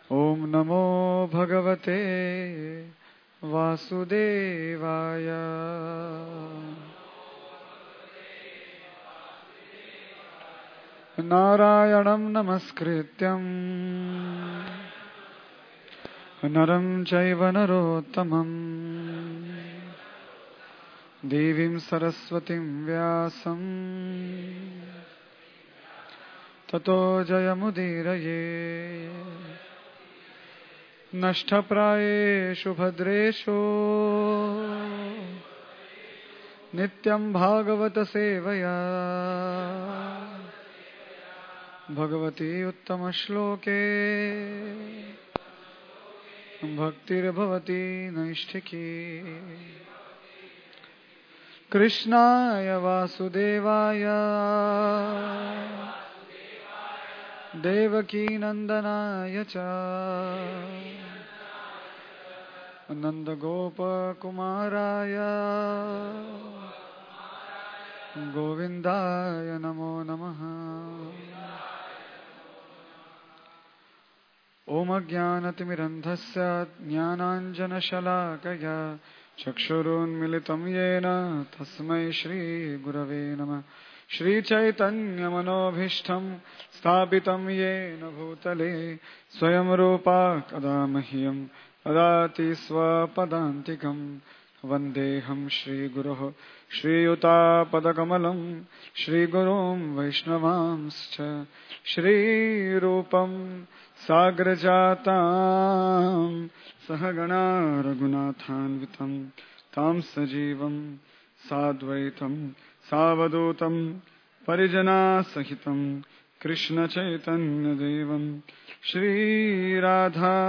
ओम नमो भगवते वासुदेवाय। नारायणं नमस्कृत्यं नरं चैव नरोत्तमं देवीं सरस्वतीं व्यासं ततो जयमुदीरये। नष्टप्रायेषु भद्रेषु नित्यं भागवत सेवया भगवती उत्तम श्लोके भक्तिर्भवती नैष्ठिकी। कृष्णाय वासुदेवाय देवकी नंदनाय च नंदगोपकुमाराय गोविंदाय नमो नमः। ओम अज्ञानतिमिरन्धस्य ज्ञानाञ्जनशलाकया चक्षुरुन्मिलितं येन तस्मै श्रीगुरवे नमः। श्रीचैतन्यमनोभीष्टं स्थापितं येन भूतले स्वयं रूपा कदा मह्यं ददाति स्वपदान्तिकं। वन्देऽहं श्रीगुरोः श्रीयुतापदकमलं श्रीगुरुं वैष्णवांश्च श्रीरूपं साग्रजातां सहगणा रघुनाथान्वितं तां सजीवं साद्वैतं सावधूतं परिजनासहितं कृष्णचैतन्यदेवं श्रीराधा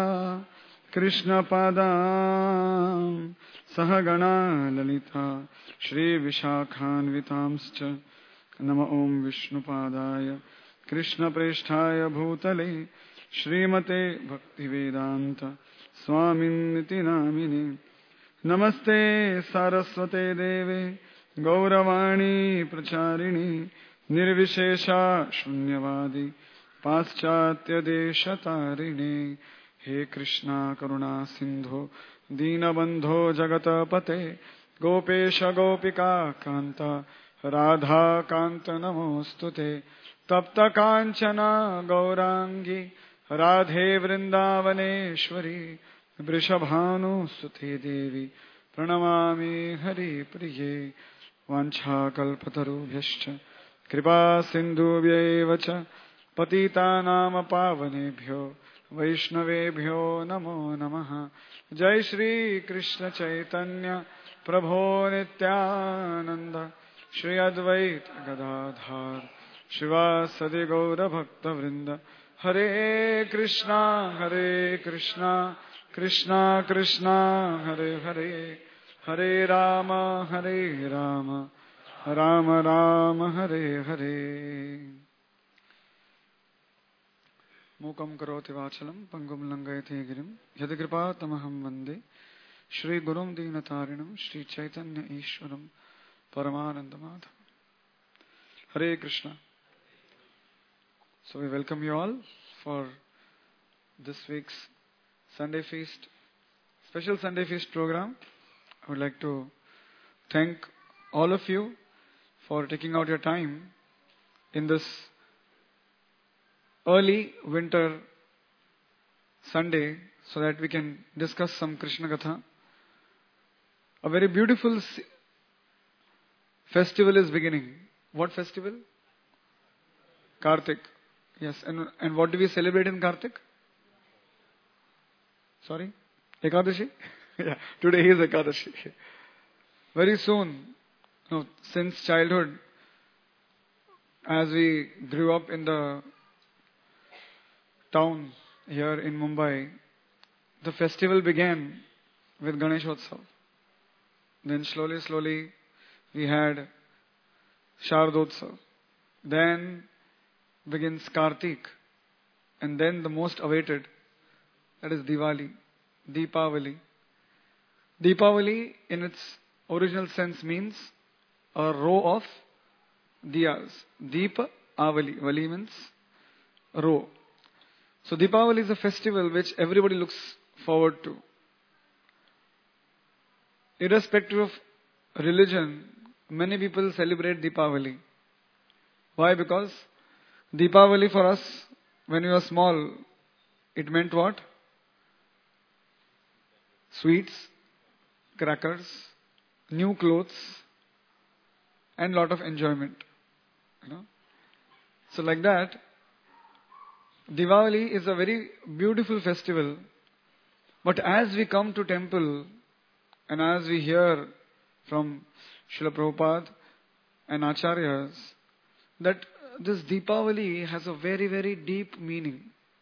कृष्णपादां सहगणा ललिता श्रीविशाखान्वितांश्च नमो ॐ विष्णुपादाय कृष्णप्रेष्ठाय भूतले श्रीमते भक्तिवेदांत स्वामिन्निति नामिने। नमस्ते सारस्वते देवे गौरवाणी प्रचारिणी निर्विशेषा शून्यवादी पाश्चात्य देशतारिणे। हे कृष्णा करुणा सिंधो दीनबंधो जगतपते गोपेश गोपिका कांत राधा कांत नमोस्तुते। तप्त कांचना गौरांगी राधे वृंदावनेश्वरी वृषभानुसुते देवी प्रणमामि हरिप्रिये। वाञ्छाकल्पतरुभ्यश्च कृपा सिन्धुभ्यैव च पतितानां पावनेभ्यो वैष्णवेभ्यो नमो नमः। जय श्री कृष्ण चैतन्य प्रभो नित्यानंद श्री अद्वैत गदाधर शिवासदि गौरभक्तवृंद। हरे कृष्णा कृष्णा कृष्णा हरे हरे हरे राम राम राम हरे हरे। मूकं करोति वाचलं पंगुं लंघयति गिरिं यद्कृपातमहं वन्दे श्रीगुरुं दीनतारिणं श्रीचैतन्य ईश्वरं परमानन्दमाधवं। Hare Krishna. So we welcome you all for this week's Sunday Feast, special Sunday Feast program. I would like to thank all of you for taking out your time in this early winter Sunday so that we can discuss some Krishna Katha. A very beautiful festival is beginning. What festival? Kartik. Yes. And what do we celebrate in Kartik? Sorry? Ekadashi? Yeah. Today is Ekadashi. Very soon, since childhood, as we grew up in the town here in Mumbai, the festival began with Ganeshotsav. Then slowly we had Shardotsav. Then begins Kartik. And then the most awaited, that is Diwali, Deepavali. Deepavali in its original sense means a row of diyas. Deepa Avali. Vali means row. So Deepavali is a festival which everybody looks forward to. Irrespective of religion, many people celebrate Deepavali. Why? Because Deepavali for us, when we were small, it meant what? Sweets, crackers, new clothes, and lot of enjoyment. You know? So like that, Diwali is a very beautiful festival. But as we come to temple and as we hear from Srila Prabhupada and Acharyas, that this Deepavali has a very, very deep meaning.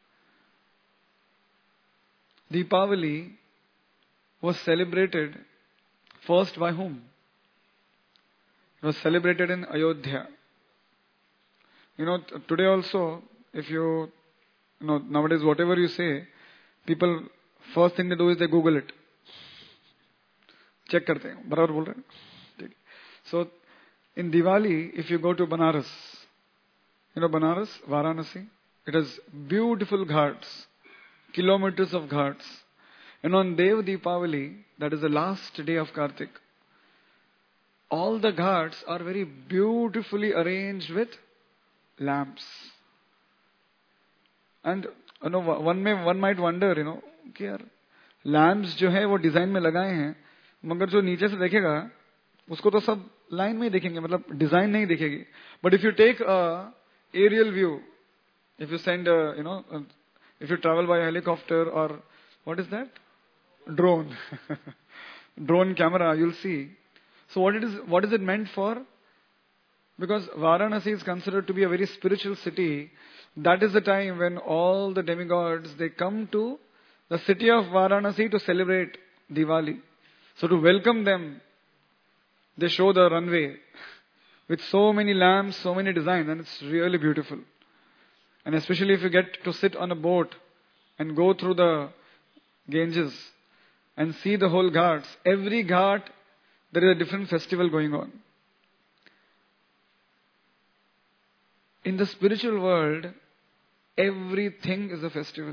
Deepavali was celebrated first by whom? It was celebrated in Ayodhya. Today also, if nowadays whatever you say, people, first thing they do is they Google it. Check karte hain, barabar bol rahe hain. So, in Diwali, if you go to Banaras, Banaras, Varanasi, it has beautiful ghats, kilometers of ghats. And on Dev Deepavali, that is the last day of Kartik, all the ghats are very beautifully arranged with lamps. And one might wonder, कि यार lamps जो है वो design में लगाए हैं, मगर जो नीचे से देखेगा उसको तो सब लाइन में ही देखेंगे, मतलब डिजाइन नहीं दिखेगी. But if you take a aerial view, if you send if you travel by helicopter or what is that? Drone. Drone camera, you'll see. So what is it meant for? Because Varanasi is considered to be a very spiritual city. That is the time when all the demigods, they come to the city of Varanasi to celebrate Diwali. So to welcome them, they show the runway with so many lamps, so many designs, and it's really beautiful. And especially if you get to sit on a boat and go through the Ganges and see the whole ghats, every ghat, there is a different festival going on. In the spiritual world, everything is a festival.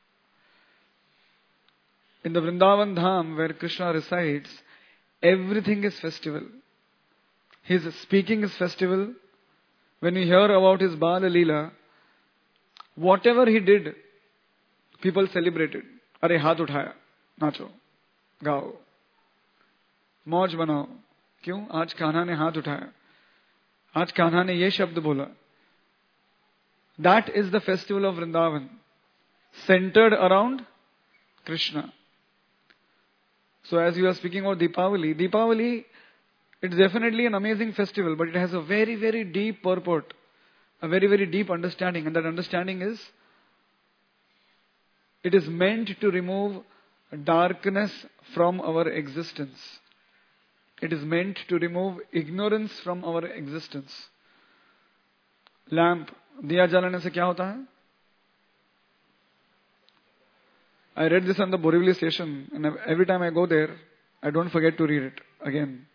In the Vrindavan Dham, where Krishna resides, everything is festival. His speaking is festival. When we hear about his Bala Leela, whatever he did, people celebrated. Are haath uthaya, nacho, gao, मौज बनाओ. क्यों? आज कान्हा ने हाथ उठाया, आज कान्हा ने ये शब्द बोला. That is the festival of Vrindavan, centered around Krishna. So as you are speaking about Deepavali, it's definitely an amazing festival, but it has a very, very deep purport, a very, very deep understanding. And that understanding is, it is meant to remove darkness from our existence. It is meant to remove ignorance from our existence. Lamp, दिया जलाने से क्या होता है? I read this on the Borivali station, and every time I go there, I don't forget to read it again.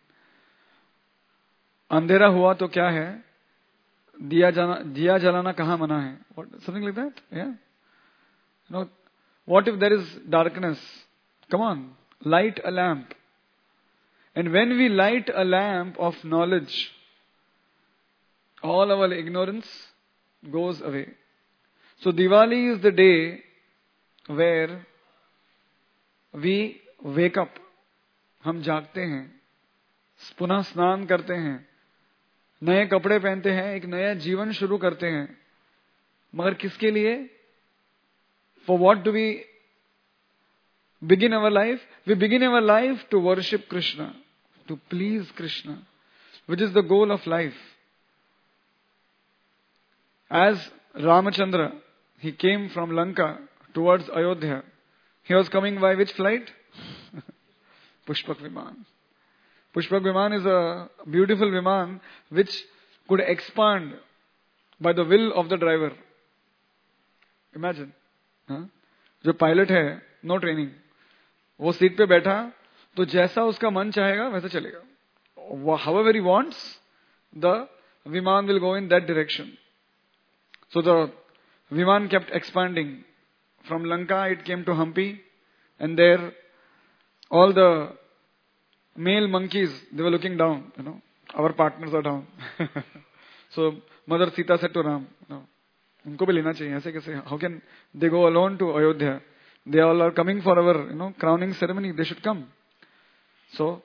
अंधेरा हुआ तो क्या है? दिया जलाना कहाँ मना है? Something like that? Yeah. What if there is darkness? Come on, light a lamp. And when we light a lamp of knowledge, all our ignorance goes away. So Diwali is the day where we wake up. हम जागते हैं, पुनः स्नान करते हैं, नए कपड़े पहनते हैं, एक नया जीवन शुरू करते हैं. मगर किसके लिए? For what do we begin our life? We begin our life to worship Krishna, to please Krishna, which is the goal of life. As Ramachandra, he came from Lanka towards Ayodhya. He was coming by which flight? Pushpak Viman. Pushpak Viman is a beautiful Viman which could expand by the will of the driver. Imagine. जो pilot है, no training, वो seat पे बैठा तो जैसा उसका मन चाहेगा वैसा चलेगा. However he wants, the Viman will go in that direction. So the Viman kept expanding From Lanka it came to Hampi, and there all the male monkeys, they were looking down, our partners are down. So Mother Sita said to Ram, उनको भी लेना चाहिए, ऐसे कैसे? How can they go alone to Ayodhya? They all are coming for our, crowning ceremony. They should come. So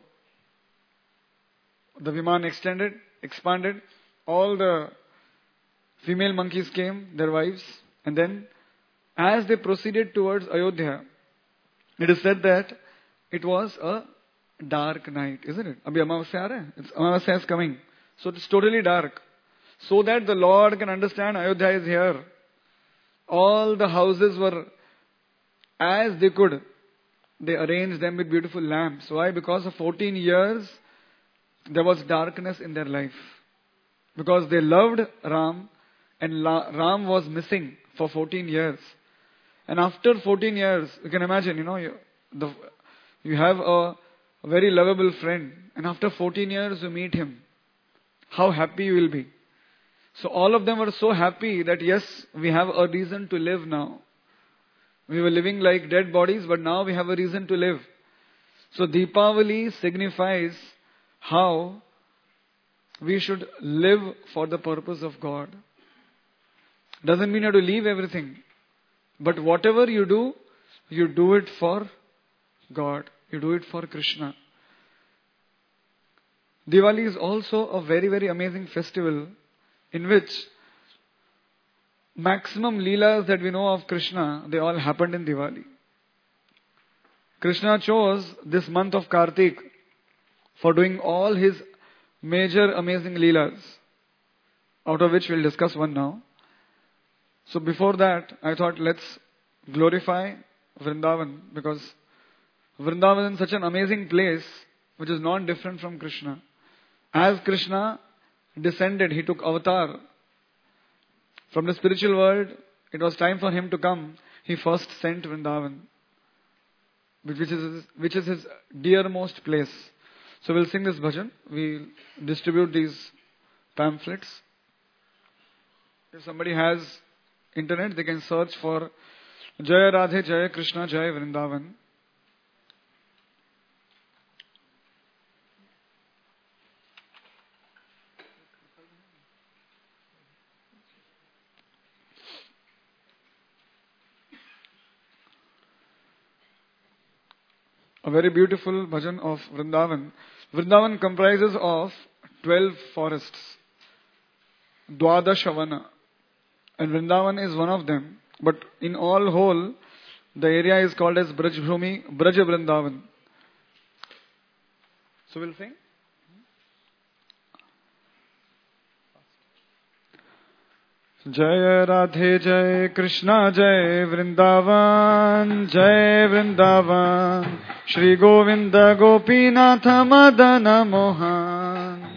the Viman expanded. All the female monkeys came, their wives, and then as they proceeded towards Ayodhya, it is said that it was a dark night, isn't it? Abhi Amavasya aa raha hai. Amavasya is coming. So it's totally dark. So that the Lord can understand Ayodhya is here. All the houses were as they could. They arranged them with beautiful lamps. Why? Because of 14 years, there was darkness in their life. Because they loved Ram, and Ram was missing for 14 years. And after 14 years, you can imagine, you have a very lovable friend, and after 14 years you meet him. How happy you will be. So all of them were so happy that yes, we have a reason to live now. We were living like dead bodies, but now we have a reason to live. So Deepavali signifies how we should live for the purpose of God. Doesn't mean you have to leave everything. But whatever you do it for God. You do it for Krishna. Diwali is also a very, very amazing festival in which maximum leelas that we know of Krishna, they all happened in Diwali. Krishna chose this month of Kartik for doing all his major amazing leelas, out of which we'll discuss one now. So before that, I thought let's glorify Vrindavan, because Vrindavan is such an amazing place which is not different from Krishna. As Krishna descended, he took avatar from the spiritual world. It was time for him to come. He first sent Vrindavan, which is his dearmost place. So we'll sing this bhajan. We'll distribute these pamphlets. If somebody has internet, they can search for Jaya Radhe Jaya Krishna Jaya Vrindavan. A very beautiful bhajan of Vrindavan. Vrindavan comprises of 12 forests, Dwadashavana, and Vrindavan is one of them. But in all whole, the area is called as Brajbhumi, Braja Vrindavan. So we'll sing. Jaya Radhe Jaya Krishna Jaya Vrindavan Jaya Vrindavan Shri Govinda Gopinatha Madana Mohan.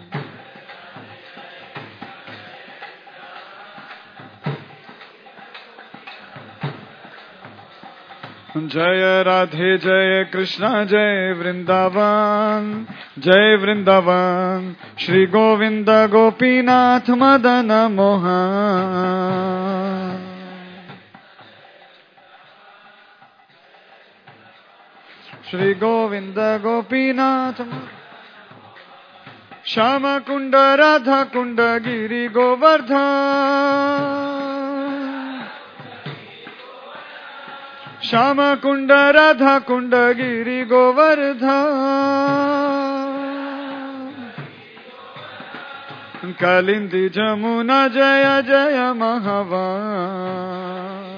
Jaya Radhe Jaya Krishna Jaya Vrindavan Jaya Vrindavan Shri Govinda Gopinath Madana Mohan. Shri Govinda Gopinath Shama Kunda Radha Kunda Giri Govardhan. Shama Kunda Radha Kunda Giri Govardhan. Kalindi Jamuna Jaya Jaya Mahavan.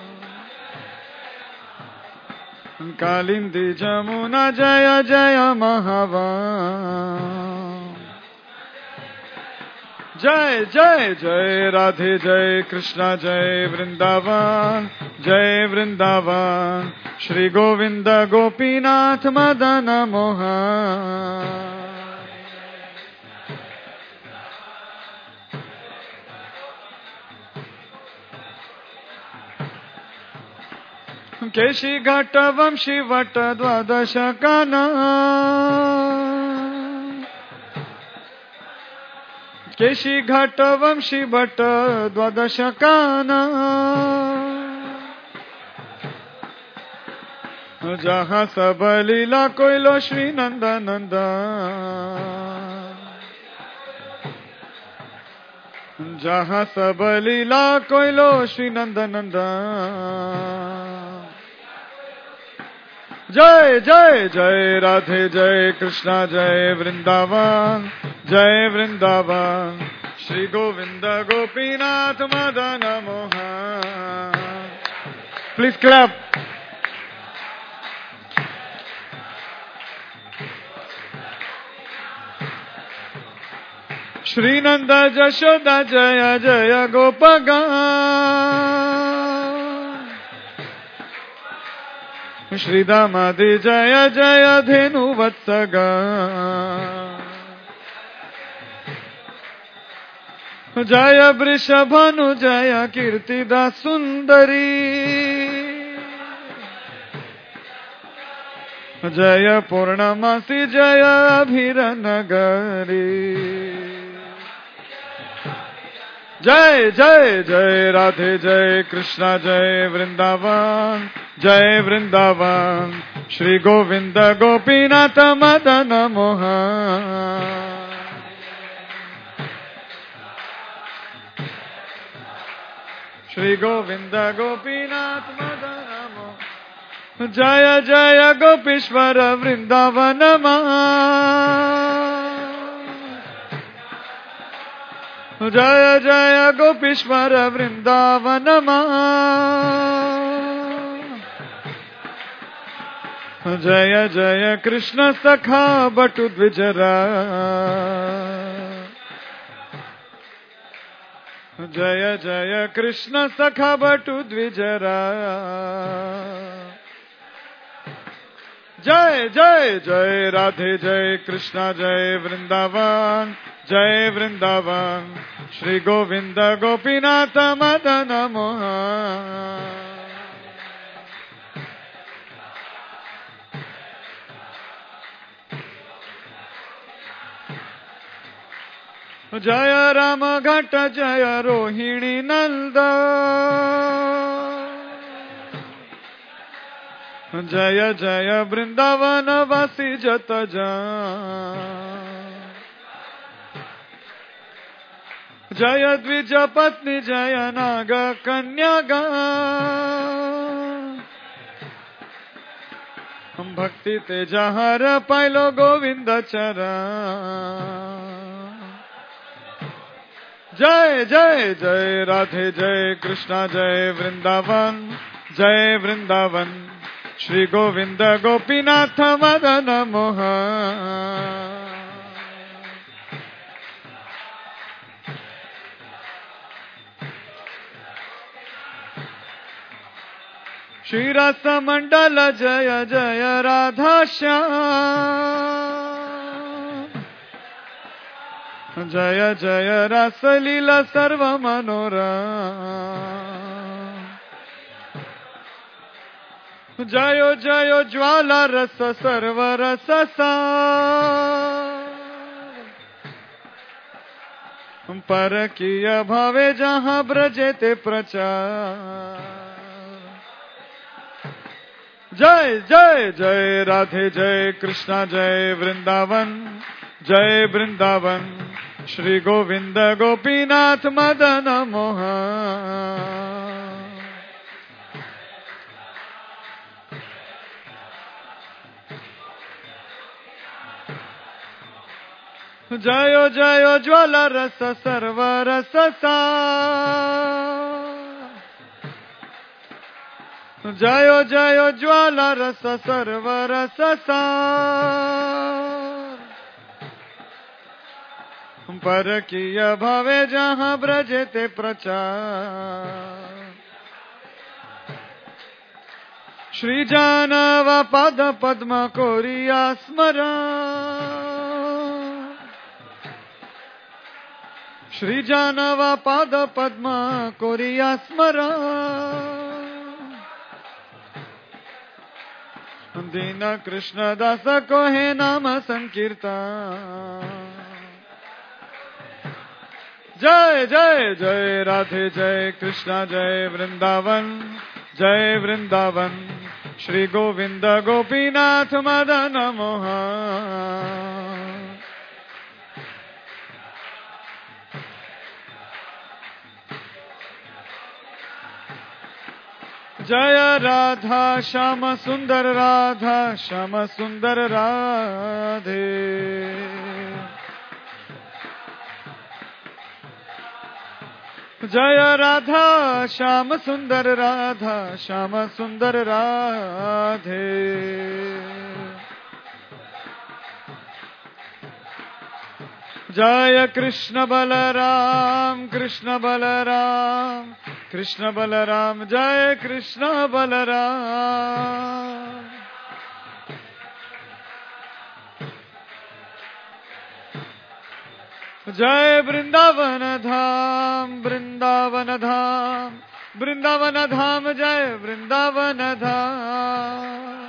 Kalindi Jamuna Jaya Jaya Mahavan. Jai Jai Jai Radhe Jai Krishna Jai Vrindavan Jai Vrindavan Shri Govinda Gopinath Madana Mohan. Keshi Ghata Vamshi Vata Dwadasha Kana. Keshi Ghata Vamshi Vata Dwadasha Kana. जहाँ सब लीला कोइलो श्री नंदा नंदा, जहाँ सब लीला कोइलो श्री नंदा नंदा। जय जय जय राधे जय कृष्णा जय वृंदावन, जय वृंदावन। श्री गोविंद गोपीनाथ मदन मोहन। Please clap. श्री नंद जशोदा जय जय गोपगण, श्री दामादि जय जय धेनु वत्सगण, जय वृषभनु जय कीर्तिदा सुंदरी, जय पूर्णमासी जय अभिरनगरी। जय जय जय राधे जय कृष्णा जय वृंदावन, जय वृंदावन। श्री गोविंद गोपीनाथ मदन मोहन। श्री गोविंद गोपीनाथ मदन मोहन। जय जय गोपीश्वर वृंदावन जय जय गोपीश्वर वृंदावन जय जय कृष्ण सखा बटु द्विजरा, जय जय कृष्ण सखा बटु द्विजरा। जय जय जय राधे जय कृष्णा जय वृंदावन, जय वृंदावन। श्री गोविंद गोपीनाथ मदन मोहन। जय राम घट जय रोहिणी नंद, जय जय वृंदावन वासी जत जन। जय द्विज पत्नी जय नाग कन्यागण, भक्ति तेजा हर पाइलो गोविंद चरण। जय जय जय राधे जय कृष्णा जय वृंदावन, जय वृंदावन। श्री गोविंद गोपीनाथ मदन मोहन। श्री रस मंडल जय जय राधा श्याम, जय जय रस लीला सर्व मनोरम। जयो जयो ज्वाला रस सर्व रस सार, पर किया भावे जहाँ ब्रजे ते प्रचार। जय जय जय राधे जय कृष्णा जय वृंदावन, जय वृंदावन। श्री गोविंद गोपीनाथ मदन मोहन। जयो जयो ज्वाला रस सर्व रस सार, जयो जयो ज्वाला रस सर्व रस सार। पर किया भावे जहाँ ब्रजे ते प्रचार। श्री जानवा पद पद्म कोरिया स्मरण, श्री जानवा पद पद्म कोरिया स्मरण। दीन कृष्ण दास को है नाम संकीर्तन। जय जय जय राधे जय कृष्णा जय वृंदावन, जय Vrindavan. Shri Govinda Gopinath Madana Mohan. Jaya Radha Shama Sundar Radha Shama Sundar Radhe. Jaya Radha Shama Sundar Radha Shama Sundar Radhe. Jaya Krishna Balaram Krishna Balaram Krishna Balaram Jaya Krishna Balaram. Jai Vrindavana Dham Vrindavana Dham Vrindavana Dham Jai Vrindavana Dham.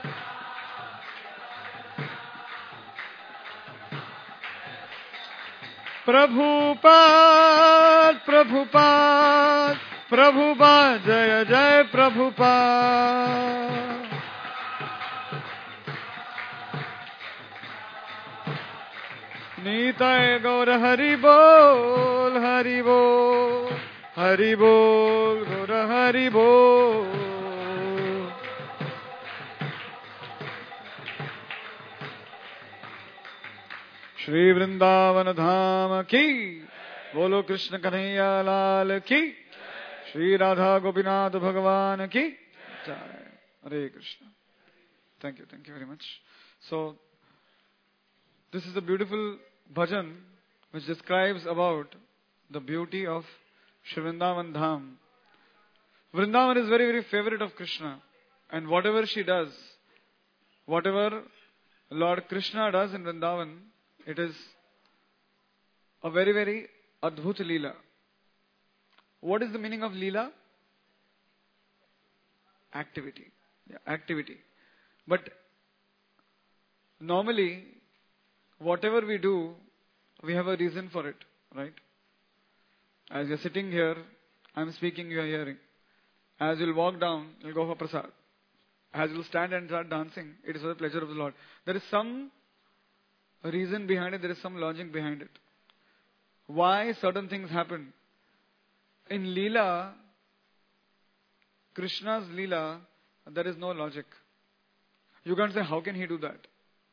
Prabhupada Prabhupada Prabhupada Jaya Jai Prabhupada. Nitai Gaur Hari Bol Hari Bol Hari Bol Gaur Hari Bol. Shri Vrindavan Dham ki Bolo Krishna Kanhaiya Lal ki Shri Radha Gopinath Bhagavan ki Jai. Hare Krishna. Thank you very much. So this is a beautiful bhajan which describes about the beauty of Shri Vrindavan Dham. Vrindavan is very, very favorite of Krishna, and whatever she does, whatever Lord Krishna does in Vrindavan, it is a very, very adbhut leela. What is the meaning of leela? Activity. Yeah, activity. But normally, whatever we do, we have a reason for it, right? As you're sitting here, I'm speaking, you are hearing. As you'll walk down, you'll go for prasad. As you'll stand and start dancing, it is for the pleasure of the Lord. There is some reason behind it, there is some logic behind it. Why certain things happen. In Leela, Krishna's Leela, there is no logic. You can't say, how can he do that?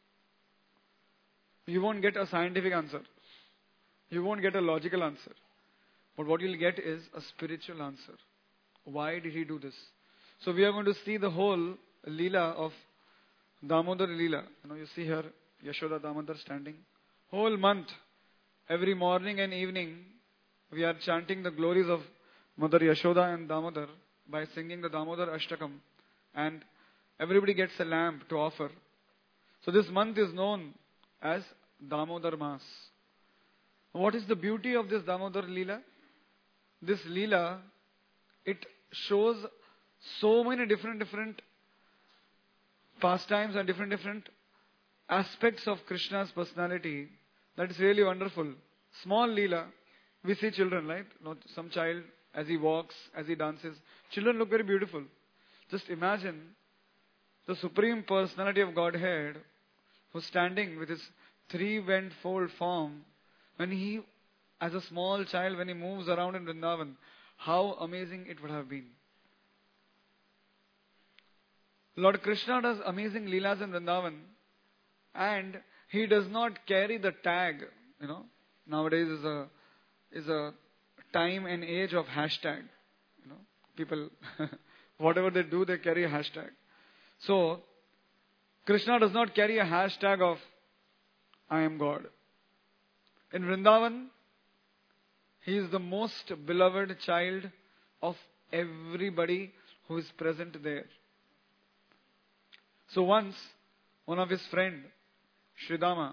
You won't get a scientific answer. You won't get a logical answer. But what you'll get is a spiritual answer. Why did he do this? So we are going to see the whole Leela of Damodar Leela. You see here, Yashoda Damodar standing. Whole month, every morning and evening, we are chanting the glories of Mother Yashoda and Damodar by singing the Damodar Ashtakam. And everybody gets a lamp to offer. So this month is known as Damodar Mas. What is the beauty of this Damodar Leela? This Leela, it shows so many different pastimes and different aspects of Krishna's personality that is really wonderful. Small Leela, we see children, right? Some child, as he walks, as he dances, children look very beautiful. Just imagine the Supreme Personality of Godhead who's standing with his three-fold form, when he, as a small child, when he moves around in Vrindavan, how amazing it would have been. Lord Krishna does amazing leelas in Vrindavan, and he does not carry the tag. Nowadays is a time and age of hashtag. People, whatever they do, they carry a hashtag. So, Krishna does not carry a hashtag of I am God. In Vrindavan, he is the most beloved child of everybody who is present there. So once, one of his friend, Sridama,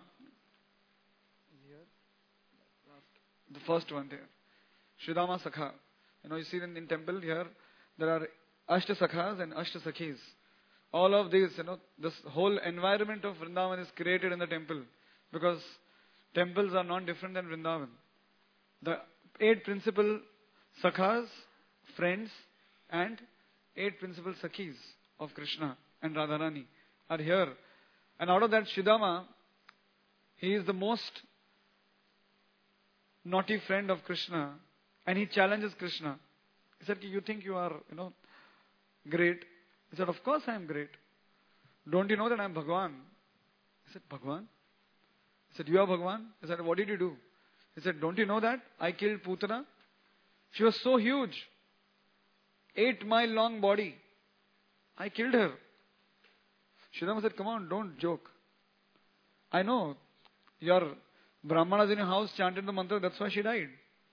the first one there, Sridama Sakha. You see in temple here, there are Ashta Sakhas and Ashta Sakhis. All of these, this whole environment of Vrindavan is created in the temple, because temples are not different than Vrindavan. The 8 principal Sakhas, friends, and 8 principal Sakhis. of Krishna and Radharani are here. And out of that, Sridama, he is the most naughty friend of Krishna, and he challenges Krishna. He said, you think you are, great? He said, of course I am great. Don't you know that I am Bhagwan? He said, Bhagwan? He said, you are Bhagwan? He said, what did you do? He said, don't you know that I killed Putana? She was so huge. 8-mile long body. I killed her. Sridama said, come on, don't joke. I know your Brahmanas in your house chanted the mantra, that's why she died.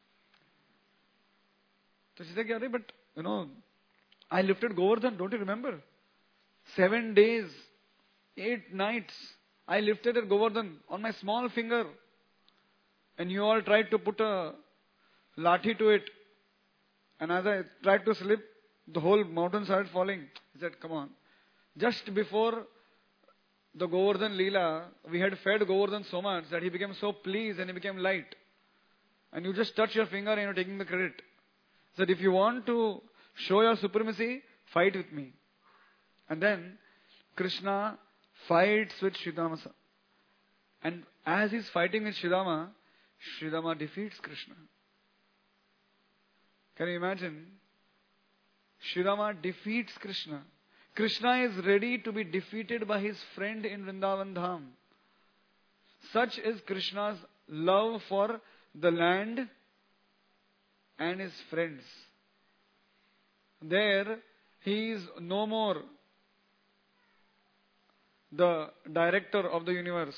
So she said, but I lifted Govardhan, don't you remember? 7 days, 8 nights, I lifted a Govardhan on my small finger. And you all tried to put a lathi to it. And as I tried to slip, the whole mountain started falling. He said, come on. Just before the Govardhan Leela, we had fed Govardhan so much that he became so pleased and he became light. And you just touch your finger and you're taking the credit. He said, if you want to show your supremacy, fight with me. And then Krishna fights with Sridama. And as he's fighting with Sridama, Sridama defeats Krishna. Can you imagine? Sridama defeats Krishna. Krishna is ready to be defeated by his friend in Vrindavan Dham. Such is Krishna's love for the land and his friends. There, he is no more the director of the universe.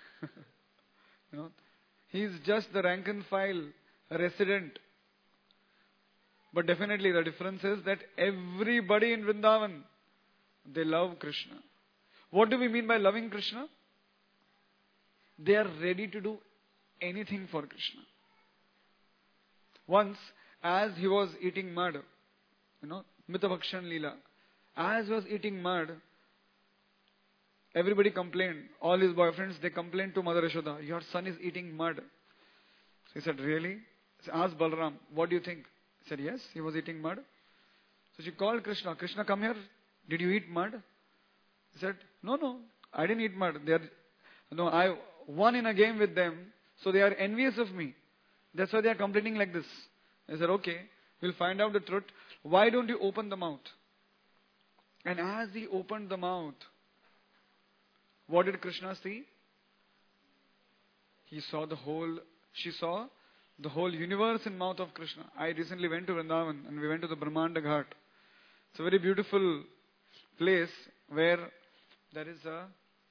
He is just the rank and file resident. But definitely the difference is that everybody in Vrindavan, they love Krishna. What do we mean by loving Krishna? They are ready to do anything for Krishna. Once, as he was eating mud, Mitavakshan Leela, as he was eating mud, everybody complained. All his boyfriends, they complained to Mother Yashoda, your son is eating mud. So he said, really? He asked Balaram, what do you think? He said, yes, he was eating mud. So she called Krishna. Krishna, come here. Did you eat mud? He said, no, I didn't eat mud. I won in a game with them, so they are envious of me. That's why they are complaining like this. I said, okay, we'll find out the truth. Why don't you open the mouth? And as he opened the mouth, what did Krishna see? She saw the whole universe in mouth of Krishna. I recently went to Vrindavan and we went to the Brahmanda Ghat. It's a very beautiful place where there is a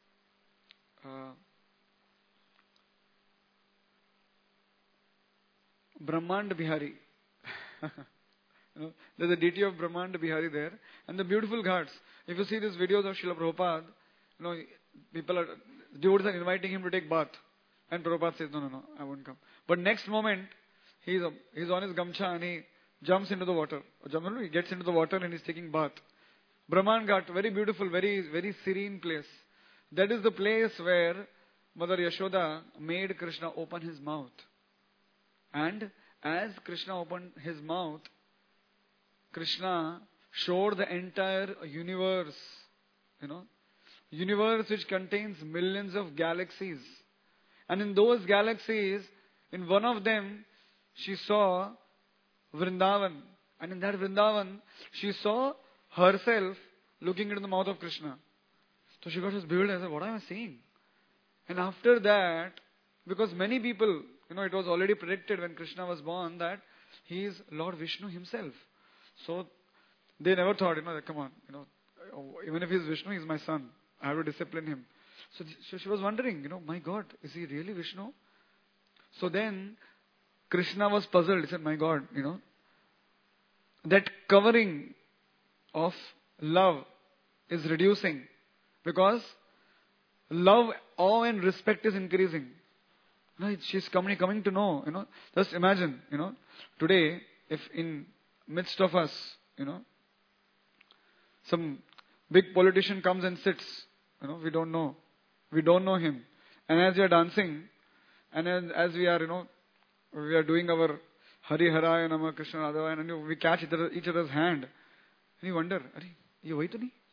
Brahmanda Bihari. There's a deity of Brahmanda Bihari there. And the beautiful ghats. If you see these videos of Srila Prabhupada, devotees are inviting him to take bath. And Prabhupada says, no, I won't come. But next moment, he's on his gamcha and he jumps into the water. He gets into the water and he's taking bath. Brahman Ghat, very beautiful, very, very serene place. That is the place where Mother Yashoda made Krishna open his mouth. And as Krishna opened his mouth, Krishna showed the entire universe. Universe which contains millions of galaxies. And in those galaxies, in one of them, she saw Vrindavan. And in that Vrindavan, she saw herself looking into the mouth of Krishna. So she got this bewildered and said, what am I seeing? And after that, because many people, it was already predicted when Krishna was born that he is Lord Vishnu himself. So they never thought, that, come on, even if he is Vishnu, he is my son. I have to discipline him. So she was wondering, my God, is he really Vishnu? So then Krishna was puzzled. He said, my God, that covering of love is reducing because love, awe and respect is increasing. She's coming to know, just imagine, today, if in midst of us, some big politician comes and sits, we don't know him. And as we are dancing, and as we are, we are doing our Hari Haraya Nama Krishna Radhavaya, and we catch each other's hand, and you wonder, Are, ye wahi to nahi?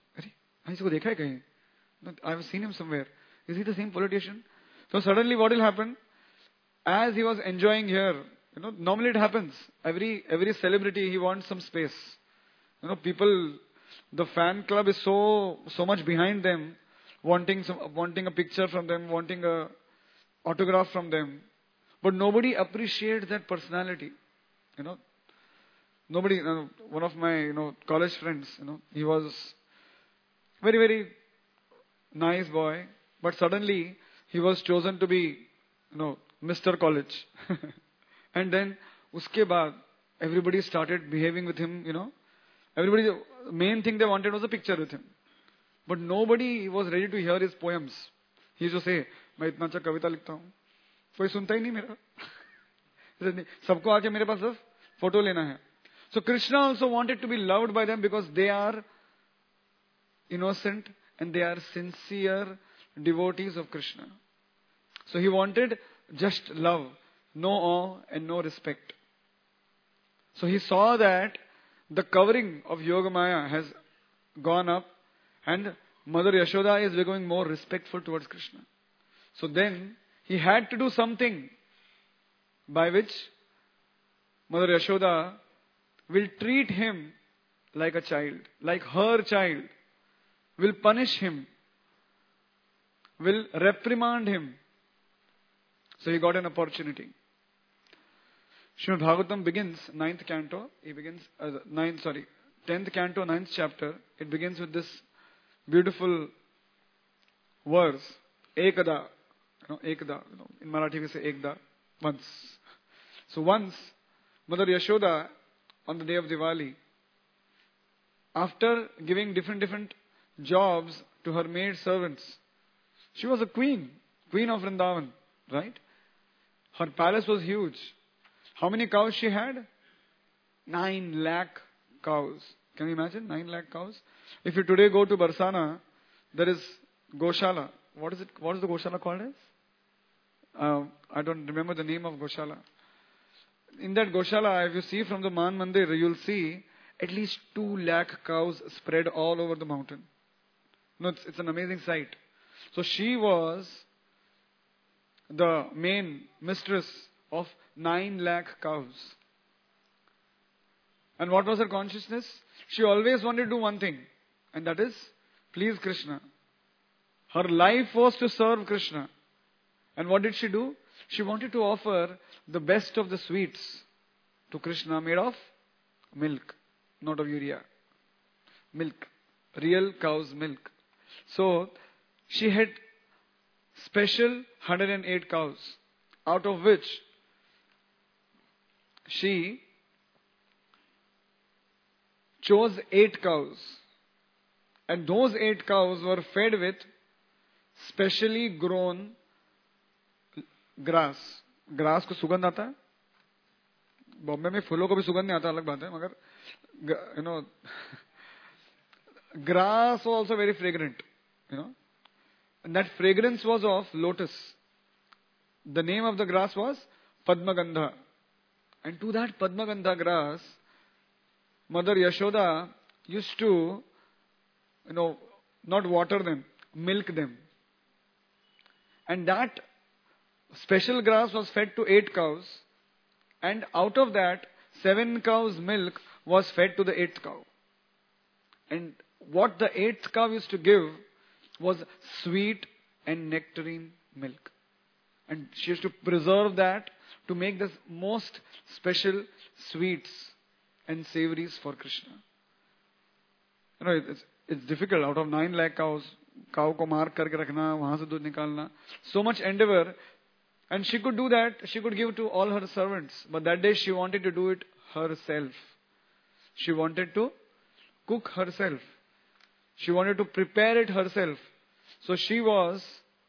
I इसको देखा है कहीं? No, I've seen him somewhere. Is he the same politician? So suddenly what will happen? As he was enjoying here, normally it happens. Every celebrity, he wants some space. People, the fan club is so much behind them, wanting a picture from them, wanting a autograph from them. But nobody appreciates that personality. Nobody, one of my, college friends, he was very, very nice boy, but suddenly he was chosen to be, Mr. College. And then, uske baad, everybody started behaving with him, Everybody, the main thing they wanted was a picture with him. But nobody was ready to hear his poems. He used to say, मैं इतना अच्छा कविता लिखता हूँ, कोई सुनता ही नहीं मेरा. सबको आके मेरे पास सिर्फ फोटो लेना है. So Krishna also wanted to be loved by them because they are innocent and they are sincere devotees of Krishna. So he wanted just love, no awe and no respect. So he saw that the covering of Yogamaya has gone up and Mother Yashoda is becoming more respectful towards Krishna. So then he had to do something by which Mother Yashoda will treat him like a child, like her child, will punish him, will reprimand him. So he got an opportunity. Srimad Bhagavatam begins 9th canto. He begins 10th canto, 9th chapter. It begins with this beautiful verse, Ekada. Ekada. In Marathi we say Ekda, once. So once, Mother Yashoda, on the day of Diwali, after giving different jobs to her maid servants, she was a queen of Vrindavan, right? Her palace was huge. How many cows she had? 9 lakh cows. Can you imagine? 9 lakh cows. If you today go to Barsana, there is Goshala. What is it? What is the Goshala called as? I don't remember the name of Goshala. In that Goshala, if you see from the Man Mandir, you'll see at least 2 lakh cows spread all over the mountain. It's an amazing sight. So she was the main mistress of 9 lakh cows. And what was her consciousness? She always wanted to do one thing, and that is please Krishna. Her life was to serve Krishna. And what did she do? She wanted to offer the best of the sweets to Krishna made of milk, not of urea. Milk. Real cow's milk. So, she had special 108 cows, out of which she chose 8 cows. And those 8 cows were fed with specially grown grass. Grass को सुगंध आता है. बॉम्बे में फूलों को भी सुगंध नहीं आता, अलग बात है, मगर grass was also very fragrant, and that fragrance was of lotus. The name of the grass was Padmagandha, and to that Padmagandha grass, Mother Yashoda used to, not water them, milk them, and that special grass was fed to 8 cows, and out of that, 7 cows' milk was fed to the 8th cow. And what the 8th cow used to give was sweet and nectarine milk. And she used to preserve that to make the most special sweets and savories for Krishna. It's difficult. Out of 9 lakh cows, cow ko mark karke rakhna, wahan se doodh nikalna. So much endeavor. And she could do that. She could give to all her servants. But that day she wanted to do it herself. She wanted to cook herself. She wanted to prepare it herself. So she was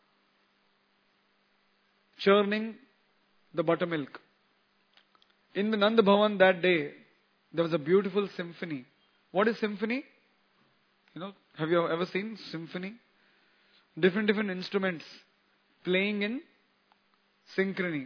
churning the buttermilk. In the Nand Bhavan that day, there was a beautiful symphony. What is symphony? Have you ever seen symphony? Different instruments playing in synchrony.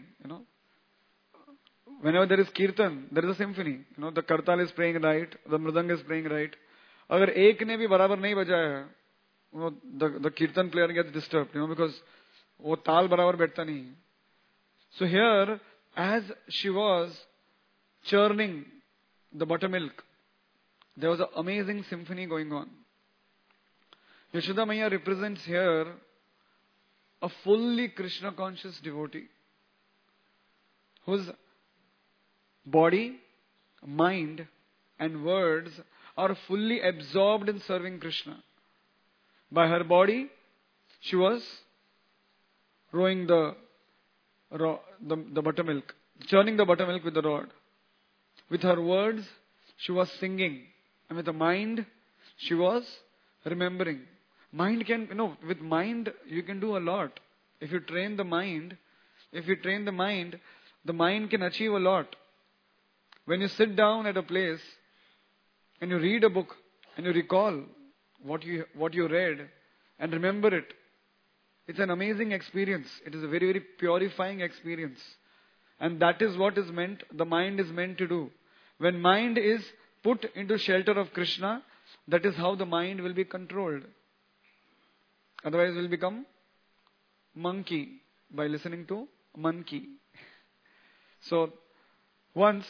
Whenever there is kirtan, there is a symphony. The kartal is playing right, the mridang is playing right. अगर एक ने भी बराबर नहीं बजाया, the kirtan player gets disturbed, because वो ताल बराबर बैठता नहीं. So here, as she was churning the buttermilk, there was an amazing symphony going on. Yashoda Maiya represents here a fully Krishna conscious devotee whose body, mind and words are fully absorbed in serving Krishna. By her body, she was rowing the buttermilk, churning the buttermilk with the rod. With her words, she was singing. And with the mind, she was remembering. Mind can, with mind, you can do a lot. If you train the mind, the mind can achieve a lot. When you sit down at a place and you read a book and you recall what you read and remember it, it's an amazing experience. It is a very, very purifying experience. And that is what is meant, the mind is meant to do. When mind is put into shelter of Krishna, that is how the mind will be controlled. Otherwise, will become monkey by listening to monkey. So, once,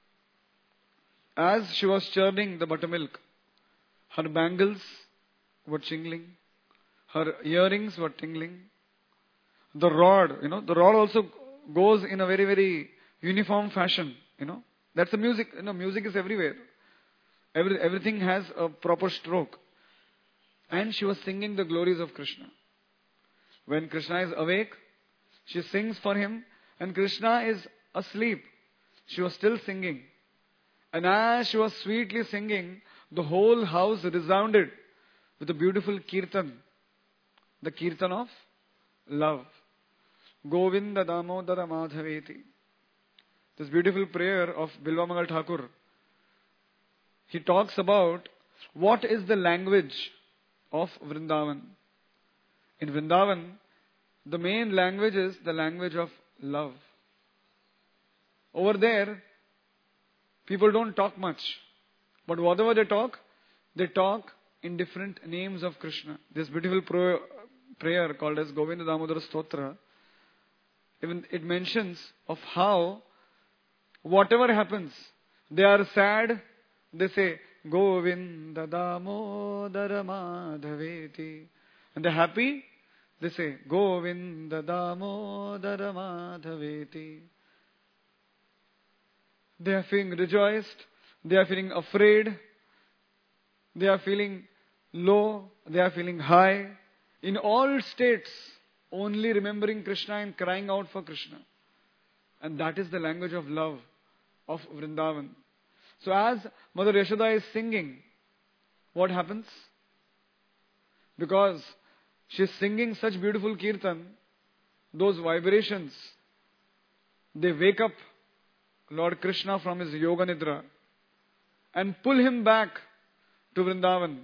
as she was churning the buttermilk, her bangles were jingling, her earrings were tingling. The rod, the rod also goes in a very, very uniform fashion, That's the music, music is everywhere. Everything has a proper stroke. And she was singing the glories of Krishna. When Krishna is awake, she sings for him. And Krishna is asleep, she was still singing. And as she was sweetly singing, the whole house resounded with a beautiful kirtan. The kirtan of love. Govinda Damodara Madhaveti. This beautiful prayer of Bilvamangal Thakur. He talks about what is the language of Vrindavan. In Vrindavan, the main language is the language of love. Over there, people don't talk much. But whatever they talk in different names of Krishna. This beautiful prayer called as Govinda Damodara Stotra, even it mentions of how whatever happens, they are sad, they say Govinda Damodara Madhaveti. And they're happy, they say Govinda Damodara Madhaveti. They are feeling rejoiced, they are feeling afraid, they are feeling low, they are feeling high. In all states, only remembering Krishna and crying out for Krishna. And that is the language of love of Vrindavan. So as Mother Yashoda is singing, what happens? Because she is singing such beautiful kirtan, those vibrations, they wake up Lord Krishna from his yoga nidra and pull him back to Vrindavan.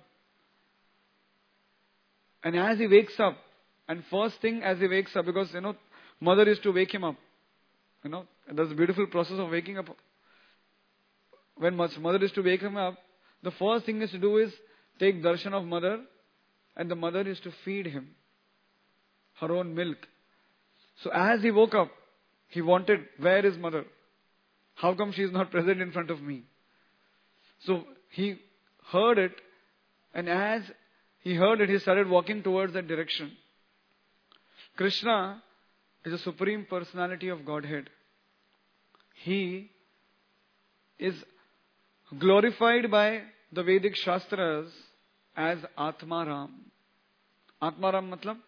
And as he wakes up, and first thing as he wakes up, because mother is to wake him up. There's a beautiful process of waking up. When mother is to wake him up, the first thing is to do is take darshan of mother, and the mother is to feed him her own milk. So as he woke up, he wanted, where is mother? How come she is not present in front of me? So he heard it, and as he heard it, he started walking towards that direction. Krishna is the Supreme Personality of Godhead. He is glorified by the Vedic Shastras as Atmaram. Atmaram matlab?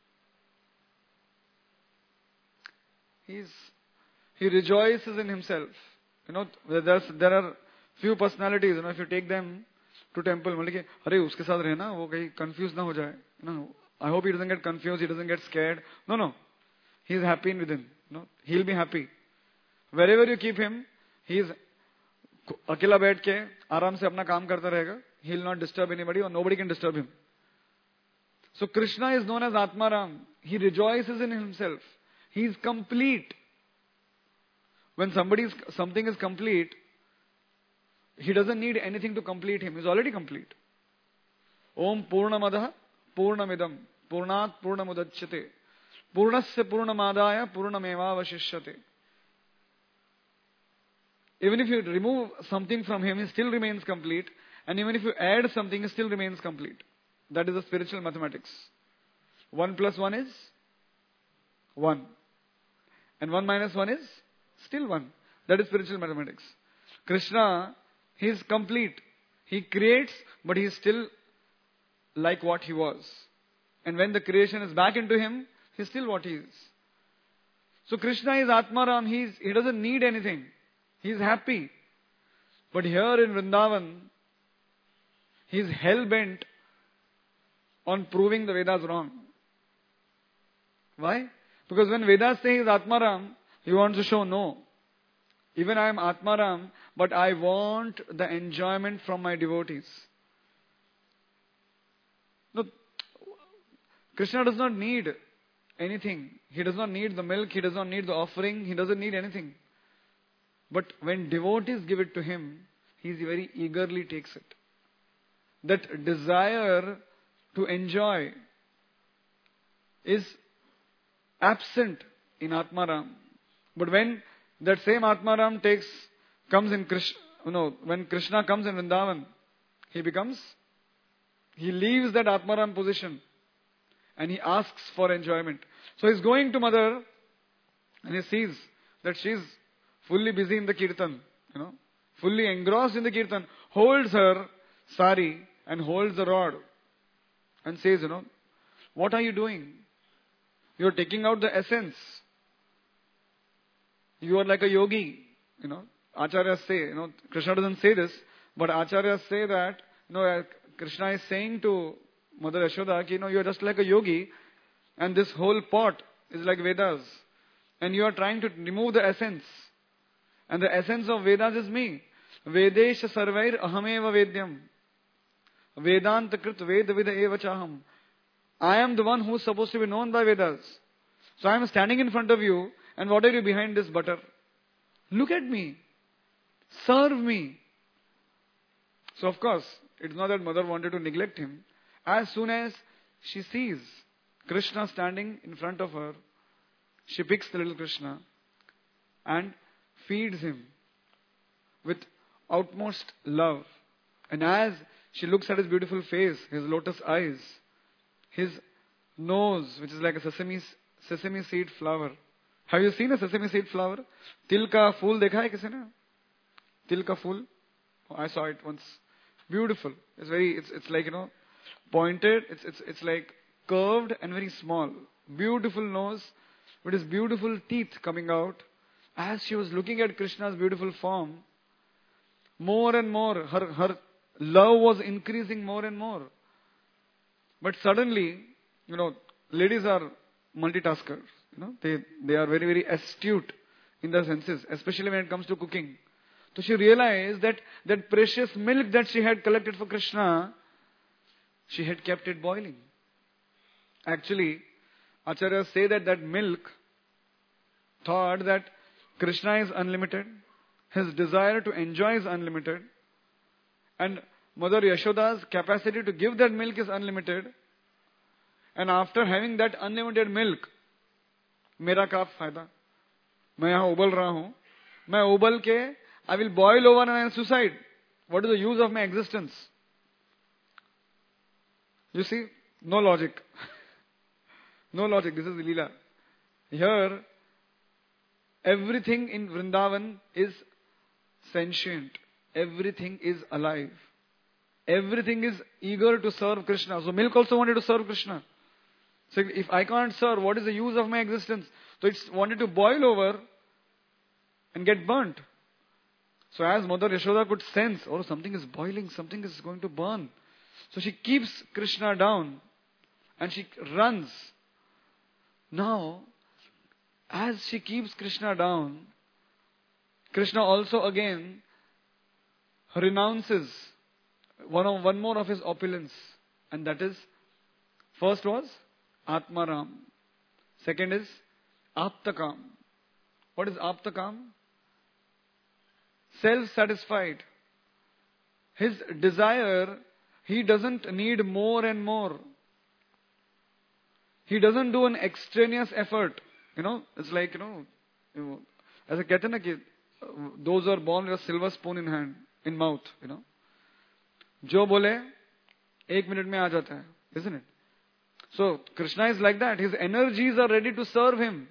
He rejoices in himself. There are few personalities, if you take them to temple, अरे उसके साथ रहना, वो कहीं confused ना हो जाए. I hope he doesn't get confused, he doesn't get scared. No. He is happy within. He'll be happy. Wherever you keep him, he is अकेला बैठ के आराम से अपना काम करता रहेगा. He'll not disturb anybody or nobody can disturb him. So Krishna is known as Atmaram. He rejoices in himself. He is complete. When something is complete, he doesn't need anything to complete him. He's already complete. Om Purnamadah Purnamidam Purnat Purnamudachyate Purnasya Purnamadaya Purnameva Vashishyate. Even if you remove something from him, he still remains complete. And even if you add something, he still remains complete. That is the spiritual mathematics. 1 plus 1 is 1. And 1 minus 1 is still 1. That is spiritual mathematics. Krishna, he is complete. He creates, but he is still like what he was. And when the creation is back into him, he is still what he is. So Krishna is Atmaram. He doesn't need anything. He is happy. But here in Vrindavan, he is hell-bent on proving the Vedas wrong. Why? Because when Vedas say he is Atmaram, he wants to show no. Even I am Atmaram, but I want the enjoyment from my devotees. No, Krishna does not need anything. He does not need the milk, he does not need the offering, he doesn't need anything. But when devotees give it to him, he very eagerly takes it. That desire to enjoy is absent in Atmaram. But when that same Atmaram comes in Krishna, when Krishna comes in Vrindavan, he leaves that Atmaram position and he asks for enjoyment. So he's going to mother and he sees that she's fully busy in the kirtan, fully engrossed in the kirtan, holds her sari and holds the rod and says, what are you doing? You're taking out the essence. You are like a yogi. Acharyas say, Krishna doesn't say this, but Acharyas say that, Krishna is saying to Mother Yashoda, you're just like a yogi and this whole pot is like Vedas. And you are trying to remove the essence. And the essence of Vedas is me. Vedesha sarvair ahameva vedyam. Vedanta krit vedavida eva chaham. I am the one who is supposed to be known by Vedas. So I am standing in front of you, and what are you behind this butter? Look at me. Serve me. So of course, it's not that mother wanted to neglect him. As soon as she sees Krishna standing in front of her, she picks the little Krishna and feeds him with utmost love. And as she looks at his beautiful face, his lotus eyes, his nose, which is like a sesame seed flower. Have you seen a sesame seed flower? Til ka phool dekha hai kisi ne? Til ka phool? Oh, I saw it once. Beautiful. It's like, pointed. It's like curved and very small. Beautiful nose with his beautiful teeth coming out. As she was looking at Krishna's beautiful form, more and more, her love was increasing more and more. But suddenly, ladies are multitaskers. They are very, very astute in their senses, especially when it comes to cooking. So she realized that precious milk that she had collected for Krishna, she had kept it boiling. Actually, Acharyas say that milk thought that Krishna is unlimited, his desire to enjoy is unlimited, and Mother Yashoda's capacity to give that milk is unlimited. And after having that unlimited milk, मेरा क्या फायदा? मैं यहाँ उबल रहा हूँ. मैं उबल के, I will boil over and I will suicide. What is the use of my existence? You see, no logic. No logic. This is Leela. Here, everything in Vrindavan is sentient. Everything is alive. Everything is eager to serve Krishna. So milk also wanted to serve Krishna. So if I can't serve, what is the use of my existence? So it's wanted to boil over and get burnt. So as Mother Yashoda could sense, something is boiling, something is going to burn. So she keeps Krishna down and she runs. Now, as she keeps Krishna down, Krishna also again renounces one more of his opulence. And that is, first was Atmaram. Second is Aptakam. What is Aptakam? Self-satisfied. His desire, he doesn't need more and more. He doesn't do an extraneous effort. It's like, as a कहते हैं ना कि those who are born with a silver spoon in hand, in mouth, जो बोले 1 minute में आ जाता है, isn't it? So Krishna is like that. His energies are ready to serve him.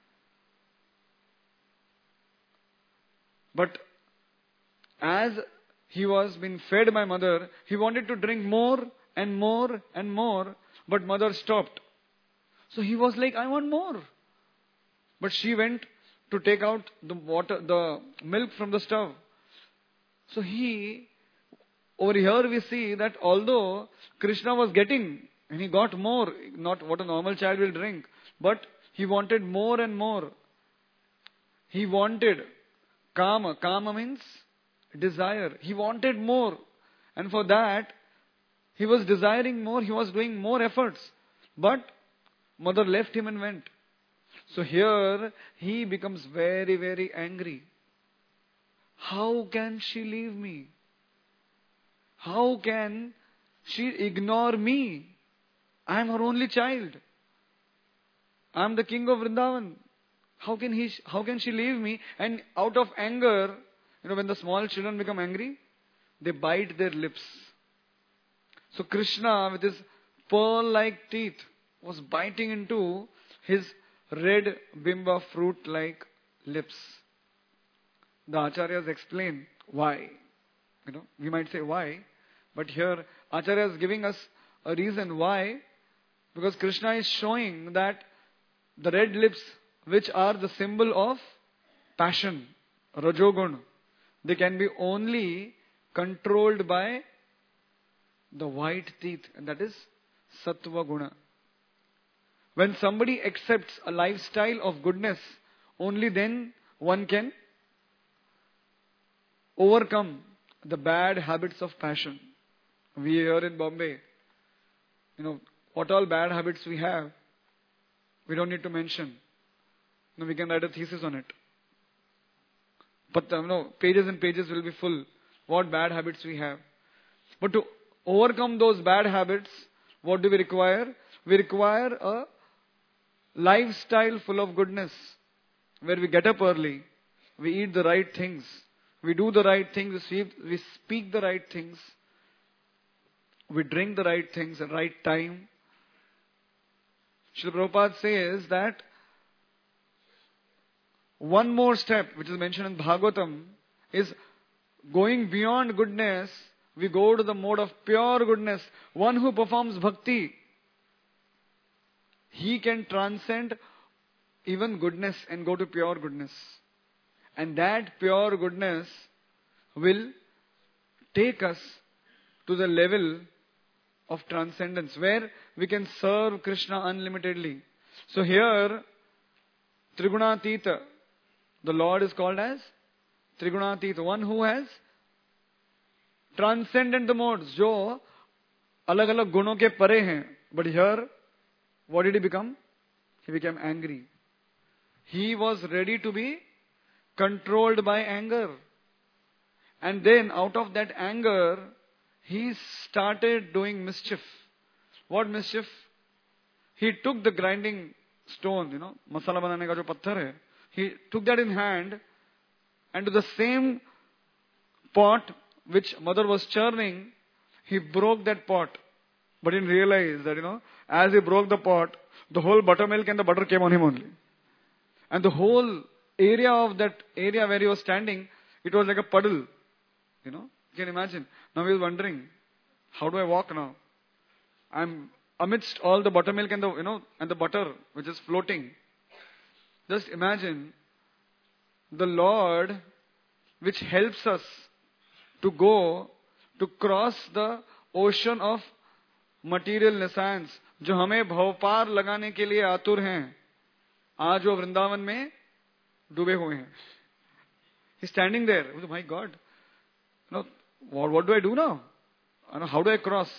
But as he was being fed by mother, he wanted to drink more and more and more, but mother stopped. So he was like, I want more. But she went to take out the milk from the stove. So over here we see that although Krishna was getting, and he got more, not what a normal child will drink, but he wanted more and more. He wanted kama. Kama means desire. He wanted more. And for that, he was desiring more. He was doing more efforts. But mother left him and went. So here, he becomes very, very angry. How can she leave me? How can she ignore me? I am her only child. I am the king of Vrindavan. How can she leave me? And out of anger, when the small children become angry, they bite their lips. So Krishna, with his pearl-like teeth, was biting into his red bimba fruit-like lips. The Acharyas explain why. We might say why, but here Acharya is giving us a reason why. Because Krishna is showing that the red lips, which are the symbol of passion, Rajogun, they can be only controlled by the white teeth, and that is Sattva Guna. When somebody accepts a lifestyle of goodness, only then one can overcome the bad habits of passion. We here in Bombay, what all bad habits we have, we don't need to mention. We can write a thesis on it. But pages and pages will be full. What bad habits we have. But to overcome those bad habits, what do we require? We require a lifestyle full of goodness, where we get up early, we eat the right things, we do the right things, we speak the right things, we drink the right things at the right time. Srila Prabhupada says that one more step, which is mentioned in Bhagavatam, is going beyond goodness. We go to the mode of pure goodness. One who performs bhakti, he can transcend even goodness and go to pure goodness. And that pure goodness will take us to the level of transcendence, where we can serve Krishna unlimitedly. So here, Trigunatita, the Lord is called as Trigunatita, one who has transcended the modes, जो अलग-अलग गुणों के परे हैं. But here, what did he become? He became angry. He was ready to be controlled by anger. And then out of that anger, he started doing mischief. What mischief? He took the grinding stone, masala banane ka jo patthar hai. He took that in hand, and to the same pot which mother was churning, he broke that pot. But he didn't realize that, as he broke the pot, the whole buttermilk and the butter came on him only. And the whole area of that area where he was standing, it was like a puddle. You can imagine. Now he was wondering, how do I walk now? I'm amidst all the buttermilk and the butter which is floating. Just imagine the Lord which helps us to go to cross the ocean of material nescience, जो हमें भवपार लगाने के लिए आतुर हैं, आज वो वृंदावन में डूबे हुए हैं. He's standing there. Oh my God. What do I do now? How do I cross?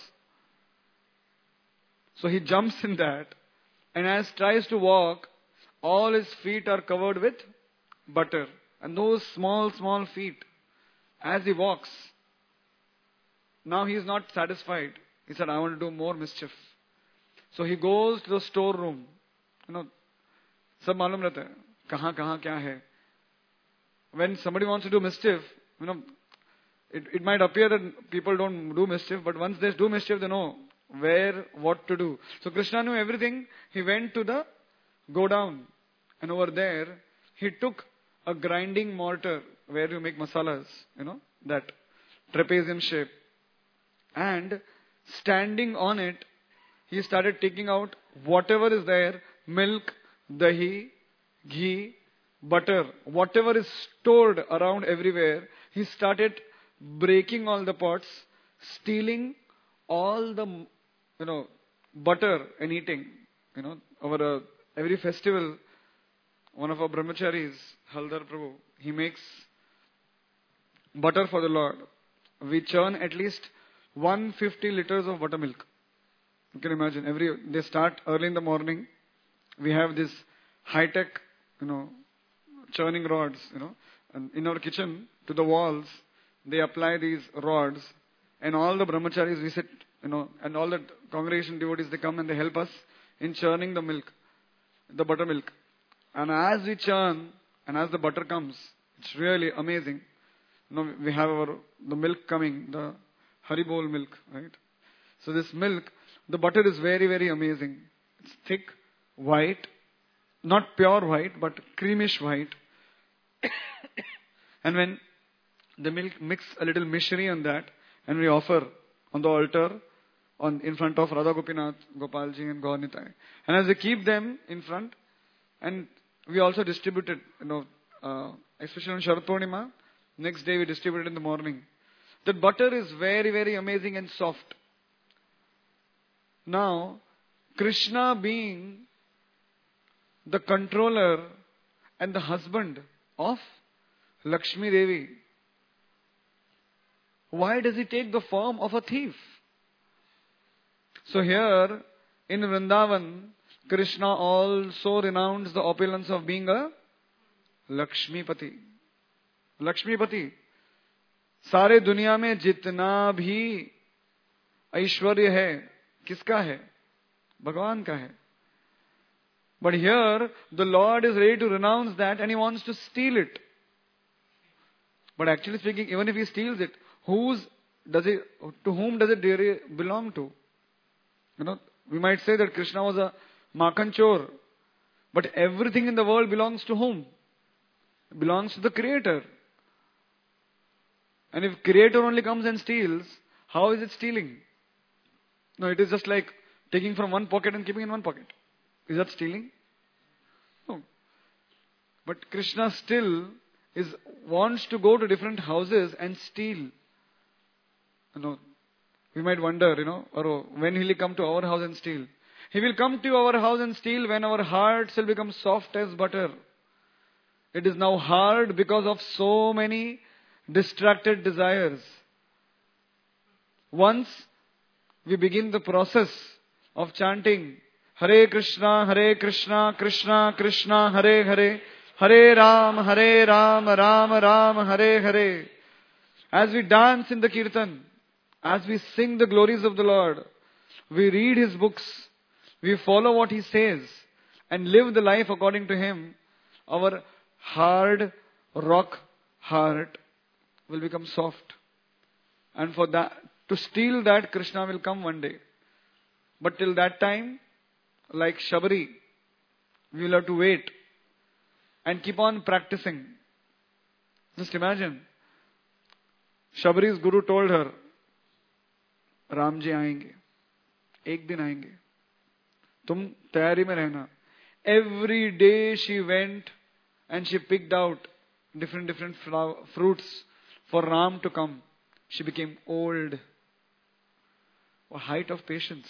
So he jumps in that, and as tries to walk, all his feet are covered with butter. And those small, small feet, as he walks, Now he is not satisfied. He said, I want to do more mischief. So he goes to the storeroom. सब मालूम रहता है कहाँ कहाँ क्या है. When somebody wants to do mischief, it might appear that people don't do mischief, but once they do mischief, they know where, what to do. So Krishna knew everything. He went to the godown, and over there, he took a grinding mortar where you make masalas, that trapezium shape. And standing on it, he started taking out whatever is there, milk, dahi, ghee, butter, whatever is stored around everywhere. He started breaking all the pots, stealing all the, butter and eating. Over every festival, one of our brahmacharis, Haldar Prabhu, he makes butter for the Lord. We churn at least 150 liters of buttermilk. You can imagine, they start early in the morning. We have this high-tech, churning rods, and in our kitchen, to the walls, they apply these rods, and all the brahmacharis, we sit, and all the congregation devotees, they come and they help us in churning the milk, the buttermilk. And as we churn, and as the butter comes, it's really amazing. We have the milk coming, the Haribol milk, right? So this milk, the butter is very, very amazing. It's thick, white, not pure white, but creamish white. And when the milk mix a little mishri on that, and we offer on the altar, in front of Radha Gopinath, Gopalji and Gaur Nitai. And as we keep them in front, and we also distribute it, especially on Sharad Purnima, next day we distribute it in the morning. That butter is very, very amazing and soft. Now, Krishna being the controller and the husband of Lakshmi Devi, why does he take the form of a thief? So here, in Vrindavan, Krishna also renounced the opulence of being a Lakshmipati. Lakshmipati. सारे दुनिया में जितना भी ऐश्वर्य है, किसका है? भगवान का है. But here, the Lord is ready to renounce that and he wants to steal it. But actually speaking, even if he steals it, to whom does it really belong to? We might say that Krishna was a Makhan Chor. But everything in the world belongs to whom? It belongs to the Creator. And if Creator only comes and steals, how is it stealing? No, it is just like taking from one pocket and keeping in one pocket. Is that stealing? No. But Krishna still wants to go to different houses and steal. We might wonder, when will he come to our house and steal? He will come to our house and steal when our hearts will become soft as butter. It is now hard because of so many distracted desires. Once we begin the process of chanting Hare Krishna, Krishna Krishna, Hare Hare, Hare Ram, Ram Ram, Hare Hare. As we dance in the kirtan, as we sing the glories of the Lord, we read His books, we follow what He says, and live the life according to Him, our hard rock heart will become soft. And for that, to steal that, Krishna will come one day. But till that time, like Shabari, we will have to wait and keep on practicing. Just imagine, Shabari's guru told her, Ram ji आएंगे, एक दिन आएंगे, तुम तैयारी में रहना. Every day she went and she picked out different fruits for Ram to come. She became old. A height of patience.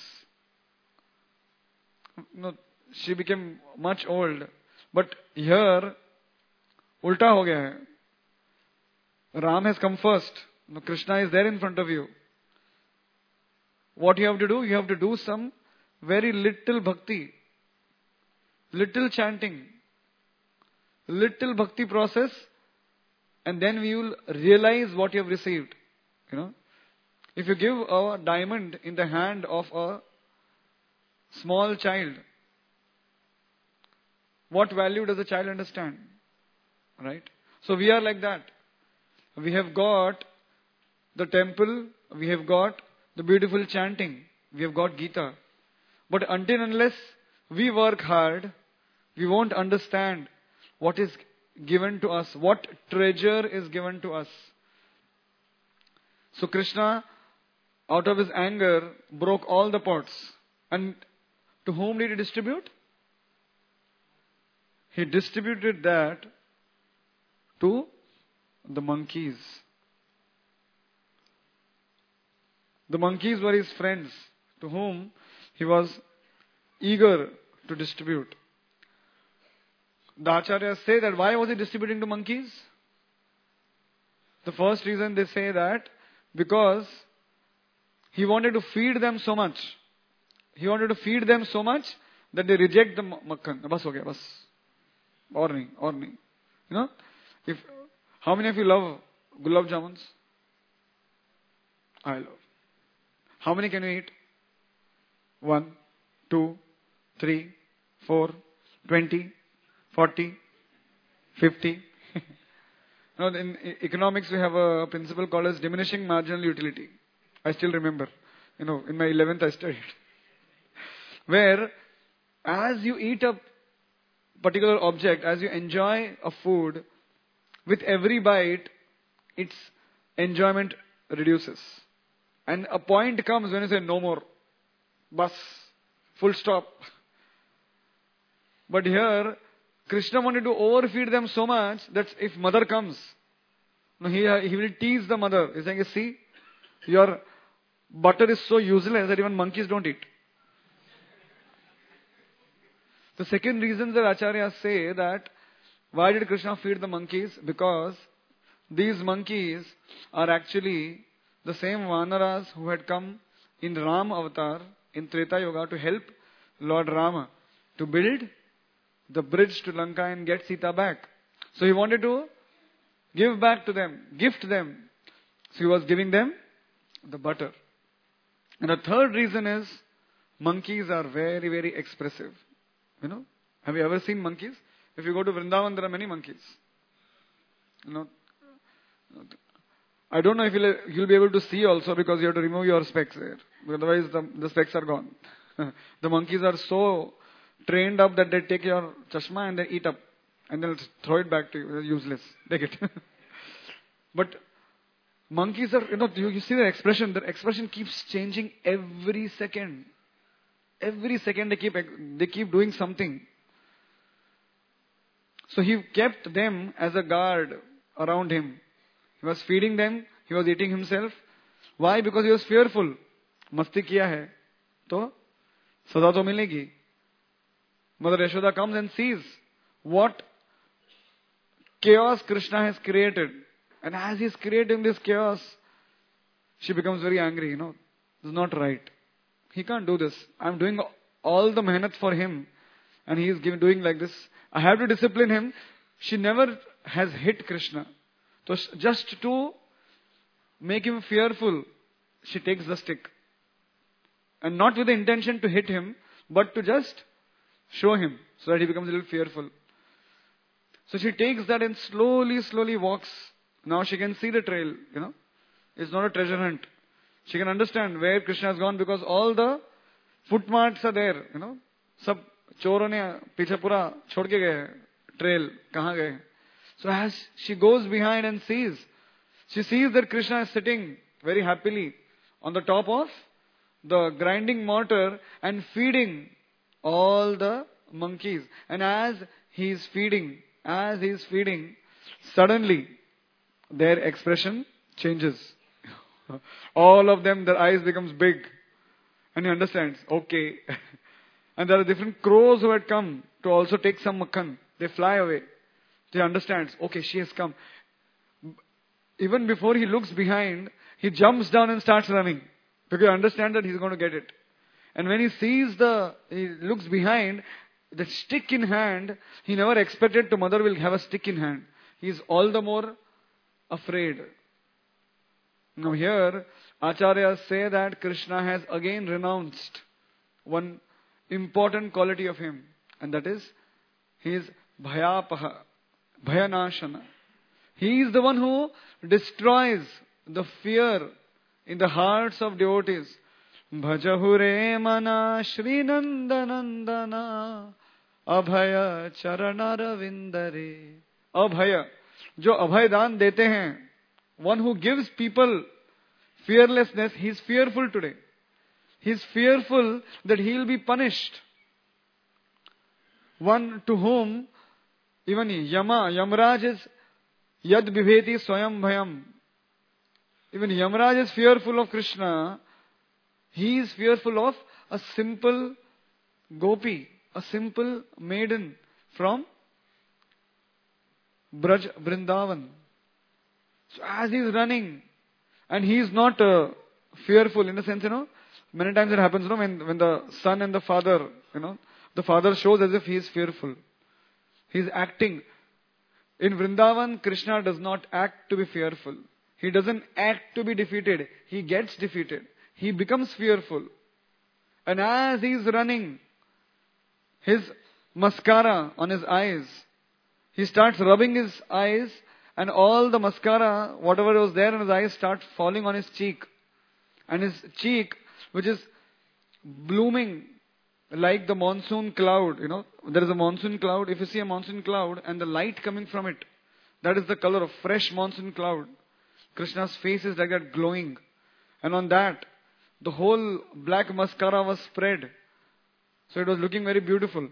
She became much old. But here, ulta ho gaya hai. Ram has come first. Krishna is there in front of you. What you have to do? You have to do some very little bhakti, little chanting, little bhakti process, and then we will realize what you have received. If If you give a diamond in the hand of a small child, what value does the child understand? Right? So we are like that. We have got the temple, we have got the beautiful chanting, we have got Gita. But until unless we work hard, we won't understand what is given to us, what treasure is given to us. So Krishna, out of his anger, broke all the pots. And to whom did he distribute? He distributed that to the monkeys. The monkeys were his friends, to whom he was eager to distribute. The Acharyas say that why was he distributing to monkeys? The first reason they say that because he wanted to feed them so much. He wanted to feed them so much that they reject the makhan. Bas ho gaya, bas. Or nahi, or nahi. You know, how many of you love gulab jamuns? I love. How many can you eat? 1, 2, 3, 4, 20, 40, 50. Now, in economics, we have a principle called as diminishing marginal utility. I still remember. In my 11th I studied. Where, as you eat a particular object, as you enjoy a food, with every bite, its enjoyment reduces. And a point comes when you say, no more. Bas. Full stop. But here, Krishna wanted to overfeed them so much that if mother comes, he will tease the mother. He's saying, see, your butter is so useless that even monkeys don't eat. The second reason that Acharyas say that why did Krishna feed the monkeys? Because these monkeys are actually the same Vanaras who had come in Ram avatar in Treta Yuga to help Lord Rama to build the bridge to Lanka and get Sita back. So he wanted to give back to them, gift them. So he was giving them the butter. And the third reason is monkeys are very, very expressive. Have you ever seen monkeys? If you go to Vrindavan, there are many monkeys. I don't know if you'll be able to see also because you have to remove your specs there. Otherwise, the specs are gone. The monkeys are so trained up that they take your chashma and they eat up. And they'll throw it back to you. They're useless. Take it. But monkeys are, you see their expression. Their expression keeps changing every second. Every second they keep doing something. So he kept them as a guard around him. He was feeding them. He was eating himself. Why? Because he was fearful. Masti kiya hai, to sada to milegi. Mother Yashoda comes and sees what chaos Krishna has created. And as he is creating this chaos, she becomes very angry. This is not right. He can't do this. I'm doing all the mehnat for him. And he is doing like this. I have to discipline him. She never has hit Krishna. So just to make him fearful, she takes the stick. And not with the intention to hit him, but to just show him so that he becomes a little fearful. So she takes that and slowly walks. Now she can see the trail, It's not a treasure hunt. She can understand where Krishna has gone because all the footmarks are there, Sab choron ne piche pura chhod ke gaye trail, kahan gaye. So as she goes behind and sees, she sees that Krishna is sitting very happily on the top of the grinding mortar and feeding all the monkeys. And as he is feeding, suddenly their expression changes. All of them, their eyes becomes big. And he understands, okay. And there are different crows who had come to also take some makhan. They fly away. He understands, okay, she has come. Even before he looks behind, he jumps down and starts running. Because he understands that he's going to get it. And when he looks behind, the stick in hand, he never expected the mother will have a stick in hand. He is all the more afraid. Now here, Acharyas say that Krishna has again renounced one important quality of him, and that is he is bhayapaha, bhayanashana. He is the one who destroys the fear in the hearts of devotees. Bhajahure mana Shri Nandanandana Abhaya Charanarvindare. Abhaya, जो अभय दान देते हैं, one who gives people fearlessness, he is fearful today. He is fearful that he will be punished. One to whom even Yamraj is Yad Bibheti Swayam Bhayam. Even Yamraj is fearful of Krishna. He is fearful of a simple gopi, a simple maiden from Braj Vrindavan. So as he is running, and he is not fearful in the sense, many times it happens, when the son and the father, the father shows as if he is fearful. He is acting. In Vrindavan, Krishna does not act to be fearful. He doesn't act to be defeated. He gets defeated. He becomes fearful. And as he is running, his mascara on his eyes, he starts rubbing his eyes, and all the mascara, whatever was there in his eyes, starts falling on his cheek. And his cheek, which is blooming like the monsoon cloud, there is a monsoon cloud. If you see a monsoon cloud and the light coming from it, that is the color of fresh monsoon cloud. Krishna's face is like that, glowing. And on that, the whole black mascara was spread. So it was looking very beautiful.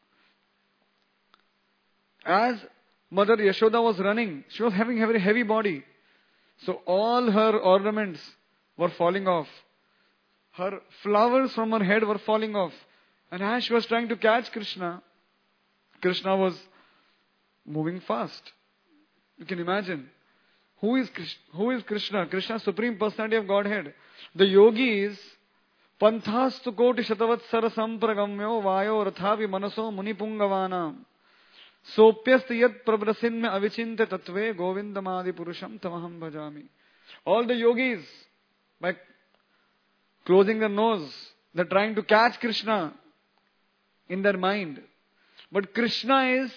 As Mother Yashoda was running, she was having a very heavy body. So all her ornaments were falling off. Her flowers from her head were falling off. And as she was trying to catch Krishna, Krishna was moving fast. You can imagine. Who is Krishna? Krishna, Supreme Personality of Godhead. The yogis, panthastu koti shatavatsara sampragamyo vayo rathavi manaso munipungavana. Sopyast yat prabrasinme avichinte tatve govindamadi purusham tamaham bhajami. All the yogis, by closing their nose, they're trying to catch Krishna in their mind. But Krishna is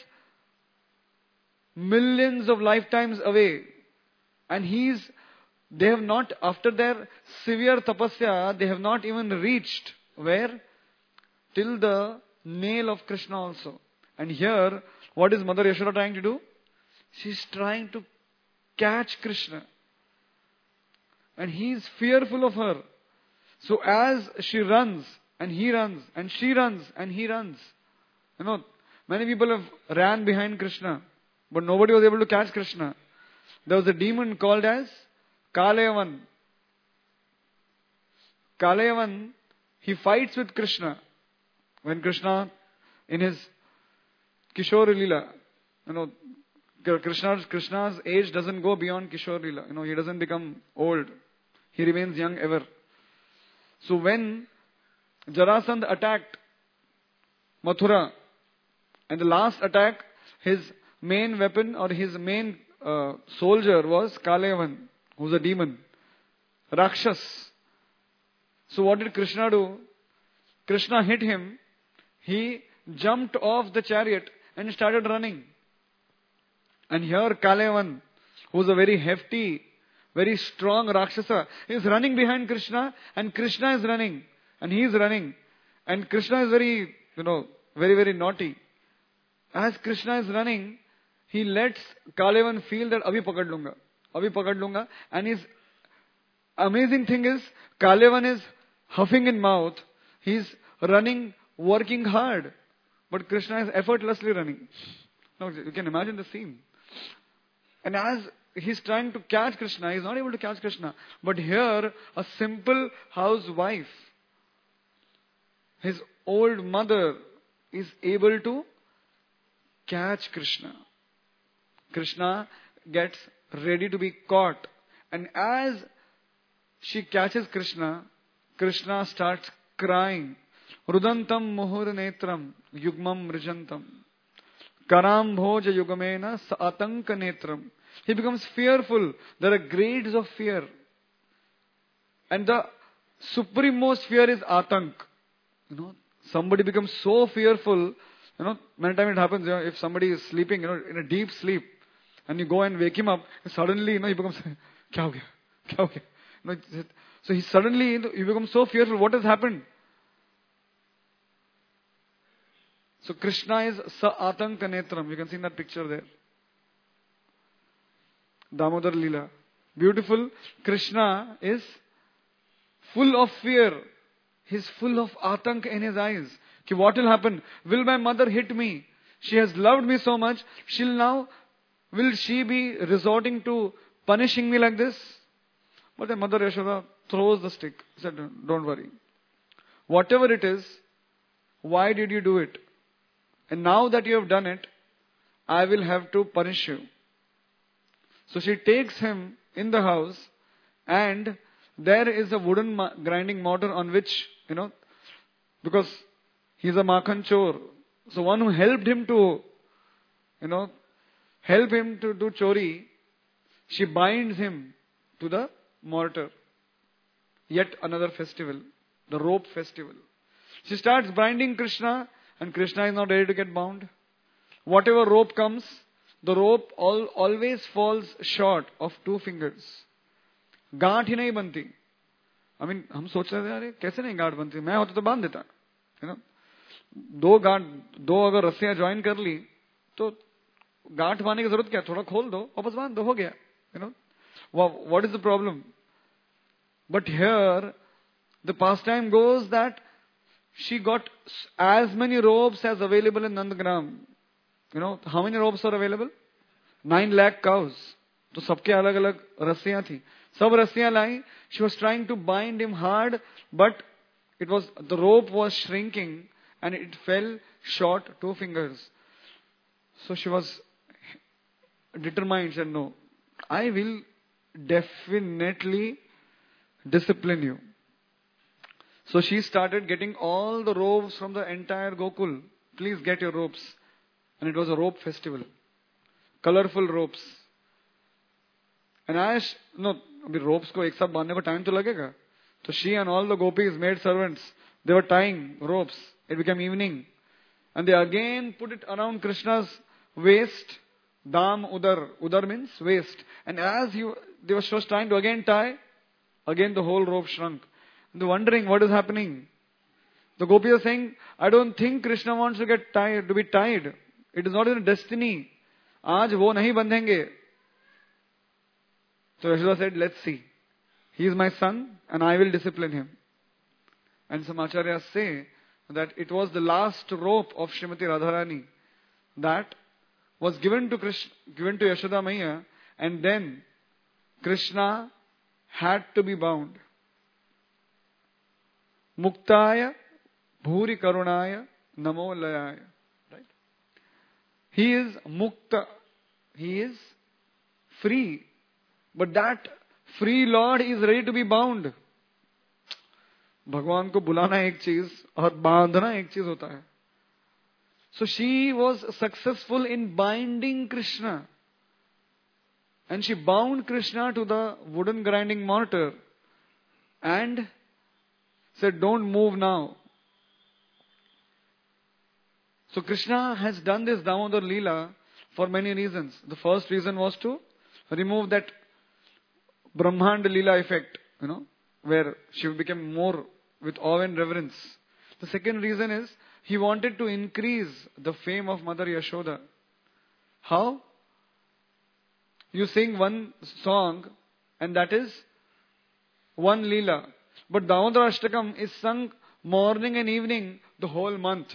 millions of lifetimes away. And they have not, after their severe tapasya, they have not even reached where? Till the nail of Krishna also. And here, what is Mother Yashoda trying to do? She's trying to catch Krishna. And he is fearful of her. So as she runs, and he runs, and she runs, and he runs. Many people have ran behind Krishna, but nobody was able to catch Krishna. There was a demon called as Kalayavan. Kalayavan, he fights with Krishna. When Krishna, in his Kishore Leela, Krishna's age doesn't go beyond Kishore Leela. He doesn't become old. He remains young ever. So when Jarasandha attacked Mathura, and the last attack, his main weapon or his main soldier was Kalayavan, who's a demon, Rakshas. So what did Krishna do? Krishna hit him. He jumped off the chariot and started running. And here Kalayavan, who's a very hefty, very strong Rakshasa, is running behind Krishna, and Krishna is running, and he is running. And Krishna is very, very, very naughty. As Krishna is running, he lets Kalayavan feel that abhi pakad lunga. And his amazing thing is, Kalayavan is huffing in mouth. He's running, working hard. But Krishna is effortlessly running. Now you can imagine the scene. And as he's trying to catch Krishna, he's not able to catch Krishna. But here, a simple housewife, his old mother, is able to catch Krishna. Krishna gets ready to be caught. And as she catches Krishna, Krishna starts crying. Rudantam muhur netram yugmam mrijantam. Karam bhoja yugamena saatanka netram. He becomes fearful. There are grades of fear. And the supremost fear is atank. Somebody becomes so fearful. Many times it happens, if somebody is sleeping, in a deep sleep, and you go and wake him up, suddenly, he becomes, kya ho gaya? Kya ho gaya? So he suddenly, he becomes so fearful. What has happened? So Krishna is Sa Atanka Netram. You can see in that picture there. Damodar Leela. Beautiful. Krishna is full of fear. He's full of atank in his eyes. What will happen? Will my mother hit me? She has loved me so much. Will she be resorting to punishing me like this? But the mother Yashoda throws the stick. Said, don't worry. Whatever it is, why did you do it? And now that you have done it, I will have to punish you. So she takes him in the house, and there is a wooden grinding mortar on which, because he's a Makhan Chor. So one who helped him to, do chori, she binds him to the mortar. Yet another festival, the rope festival. She starts binding Krishna, and Krishna is not ready to get bound. Whatever rope comes, the rope always falls short of 2 fingers. गांठ ही नहीं बनती. हम सोच रहे थे अरे कैसे नहीं गांठ बनती, मैं होता तो बांध देता. दो अगर रस्सियां ज्वाइन कर ली तो गांठ बांधने की जरूरत क्या, थोड़ा खोल दो वापस बांध दो, हो गया. What is the problem? But here the pastime goes that she got as many ropes as available in Nandagram. How many ropes are available? 9 lakh cows. तो सबके अलग अलग रस्सियां थी. सब रस्सियां लाई. She was trying to bind him hard, but the rope was shrinking and it fell short 2 fingers. So she was determined. She said, no, I will definitely discipline you. So she started getting all the ropes from the entire Gokul. Please get your ropes. And it was a rope festival. Colorful ropes. And अभी ropes को एक साथ बांधने को time तो लगेगा. So she and all the gopis, maid servants, they were tying ropes. It became evening. And they again put it around Krishna's waist. Dam udar. Udar means waist. And as they were just trying to again tie, again the whole rope shrunk. And they're wondering what is happening. The gopis are saying, I don't think Krishna wants to be tied. It is not in destiny. आज वो नहीं बंधेंगे. So Yashoda said, let's see. He is my son and I will discipline him. And some acharyas say that it was the last rope of Srimati Radharani that was given to Yashoda Maiya, and then Krishna had to be bound. Muktaya bhuri karunaya namo layaya. Right? He is mukta. He is free. But that free Lord is ready to be bound. भगवान को बुलाना एक चीज और बांधना एक चीज होता है. So she was successful in binding Krishna. And she bound Krishna to the wooden grinding mortar and said, don't move now. So Krishna has done this Damodar Leela for many reasons. The first reason was to remove that Brahmanda Leela effect, where she became more with awe and reverence. The second reason is he wanted to increase the fame of Mother Yashoda. How? You sing one song and that is one Leela. But Damodar Ashtakam is sung morning and evening the whole month,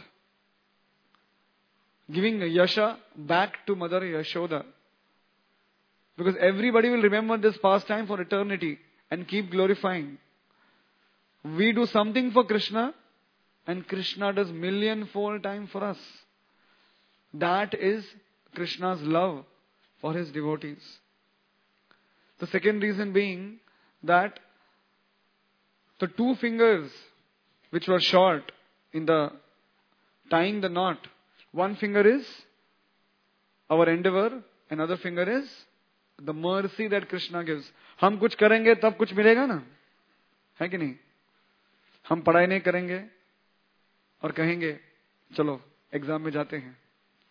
giving Yasha back to Mother Yashoda. Because everybody will remember this pastime for eternity and keep glorifying. We do something for Krishna and Krishna does millionfold time for us. That is Krishna's love for his devotees. The second reason being that the 2 fingers which were short in the tying the knot, one finger is our endeavor, another finger is the mercy that Krishna gives. हम कुछ करेंगे तब कुछ मिलेगा ना. है कि नहीं? हम पढ़ाई नहीं करेंगे और कहेंगे चलो एग्जाम में जाते हैं,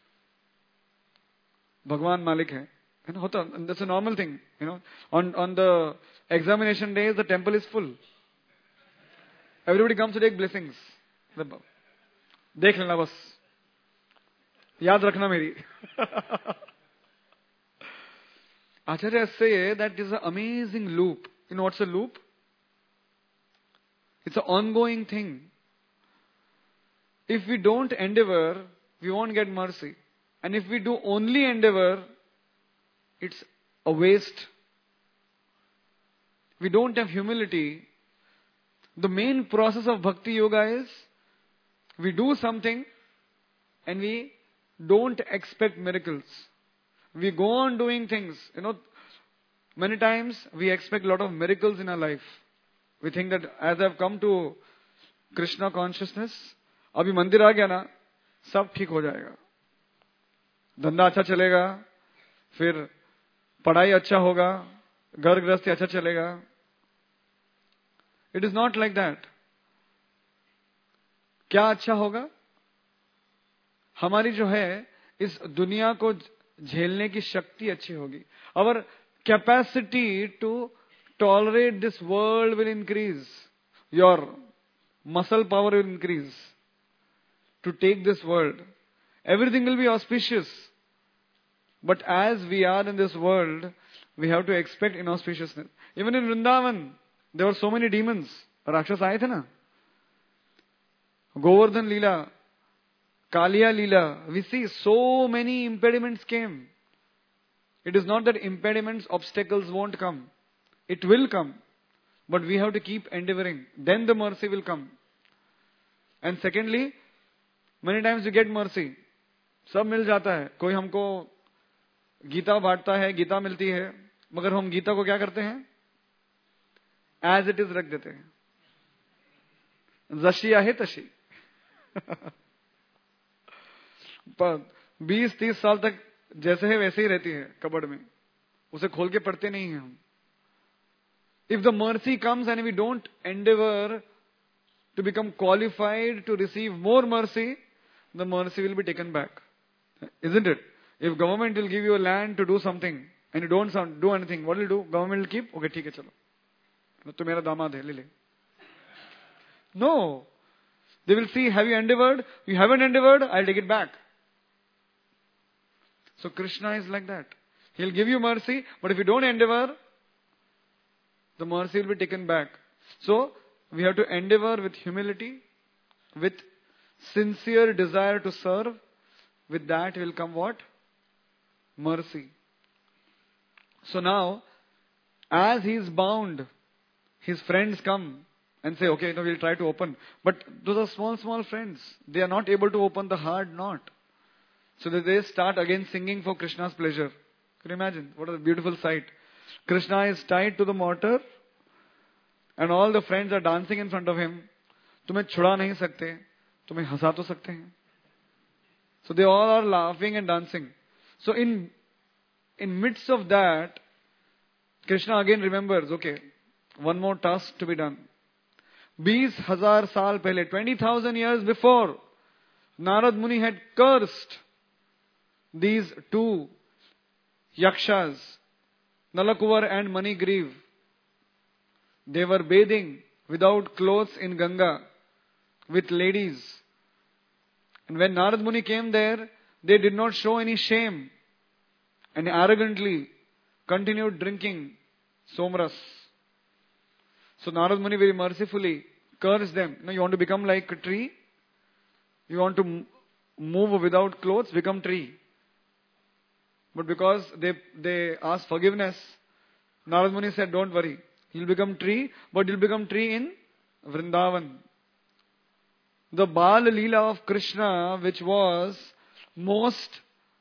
भगवान मालिक है ना, होता, that's a normal thing, on the examination days the temple is full, everybody comes to take blessings, देख लेना बस, याद रखना मेरी. Acharya say that is an amazing loop. You know what's a loop? It's an ongoing thing. If we don't endeavor, we won't get mercy. And if we do only endeavor, it's a waste. We don't have humility. The main process of Bhakti Yoga is, we do something and we don't expect miracles. We go on doing things. Many times we expect a lot of miracles in our life. We think that as I've come to Krishna consciousness, अभी मंदिर आ गया ना, सब ठीक हो जाएगा, धंधा अच्छा चलेगा, फिर पढ़ाई अच्छा होगा, घर गृहस्थी अच्छा चलेगा. It is not like that. क्या अच्छा होगा? हमारी जो है इस दुनिया को झेलने की शक्ति अच्छी होगी. Our capacity to tolerate this world will increase. Your muscle power will increase to take this world. Everything will be auspicious. But as we are in this world, we have to expect inauspiciousness. Even in Vrindavan, there were so many demons. Rakshas आए थे ना? Govardhan Leela, Kaliya Leela, we see so many impediments came. It is not that impediments, obstacles won't come. It will come. But we have to keep endeavoring. Then the mercy will come. And secondly, many times you get mercy. सब मिल जाता है. कोई हमको गीता बांटता है, गीता मिलती है, मगर हम गीता को क्या करते हैं? As it is रख देते हैं. जशी आहे तशी. 20-30 साल तक जैसे है वैसे ही रहती है कबड़ में, उसे खोल के पढ़ते नहीं हैं हम. If the mercy comes and we don't endeavor to become qualified to receive more mercy, the mercy will be taken back. Isn't it? If government will give you a land to do something and you don't do anything, what will you do? Government will keep, okay, ठीक है चलो, तो मेरा दामाद है, ले ले. No. They will see, have you endeavored? You haven't endeavored, I'll take it back. So Krishna is like that. He'll give you mercy, but if you don't endeavor, the mercy will be taken back. So we have to endeavor with humility, with sincere desire to serve. With that will come what? Mercy. So now, as he is bound, his friends come and say, okay, no, we'll try to open. But those are small, small friends. They are not able to open the hard knot. So that they start again singing for Krishna's pleasure. Can you imagine? What a beautiful sight. Krishna is tied to the mortar and all the friends are dancing in front of him. तुम्हें छुड़ा नहीं सकते, तुम्हें हंसा तो सकते हैं. So they all are laughing and dancing. So in midst of that, Krishna again remembers, okay, one more task to be done. 20,000 साल पहले, 20,000 years before, Narad Muni had cursed these two yakshas, Nalakuvar and Manigriv. They were bathing without clothes in Ganga with ladies. And when Narad Muni came there, they did not show any shame and arrogantly continued drinking somras. So Narad Muni very mercifully cursed them. You want to become like a tree? You want to move without clothes? Become tree. But because they asked forgiveness, Narad Muni said, don't worry. You'll become tree, but you'll become tree in Vrindavan. The Bal Leela of Krishna, which was most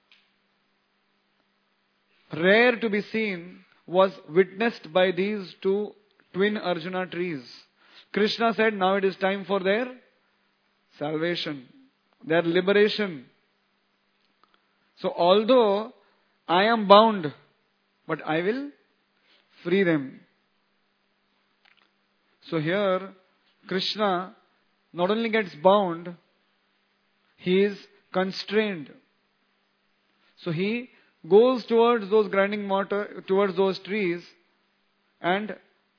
rare to be seen, was witnessed by these two twin Arjuna trees. Krishna said, now it is time for their salvation, their liberation. So although I am bound, but I will free them. So here, Krishna not only gets bound, he is constrained. So he goes towards those grinding mortar, towards those trees, and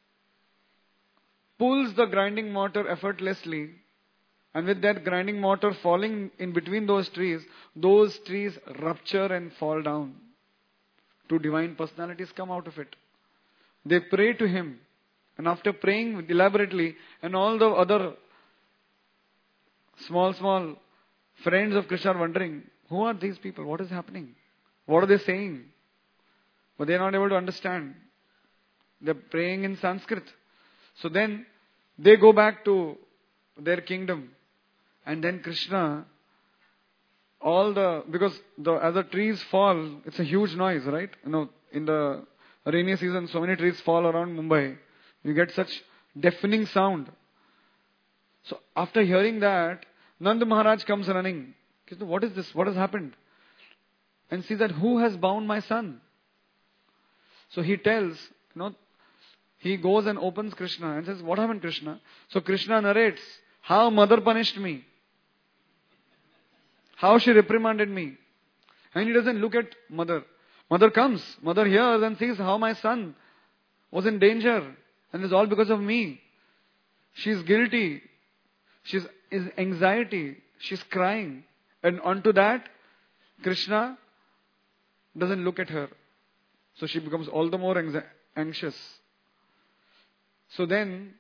pulls the grinding mortar effortlessly. And with that grinding mortar falling in between those trees rupture and fall down. Two divine personalities come out of it. They pray to him. And after praying elaborately, and all the other small friends of Krishna are wondering, who are these people? What is happening? What are they saying? But they are not able to understand. They are praying in Sanskrit. So then they go back to their kingdom. And then Krishna, because as the trees fall, it's a huge noise, right? In the rainy season, so many trees fall around Mumbai. You get such deafening sound. So after hearing that, Nanda Maharaj comes running. What is this? What has happened? And sees that who has bound my son? So he tells, he goes and opens Krishna and says, what happened, Krishna? So Krishna narrates how mother punished me. How she reprimanded me. And he doesn't look at mother. Mother comes. Mother hears and sees how my son was in danger. And it's all because of me. She's guilty. She's anxiety. She's crying. And onto that, Krishna doesn't look at her. So she becomes all the more anxious. So then,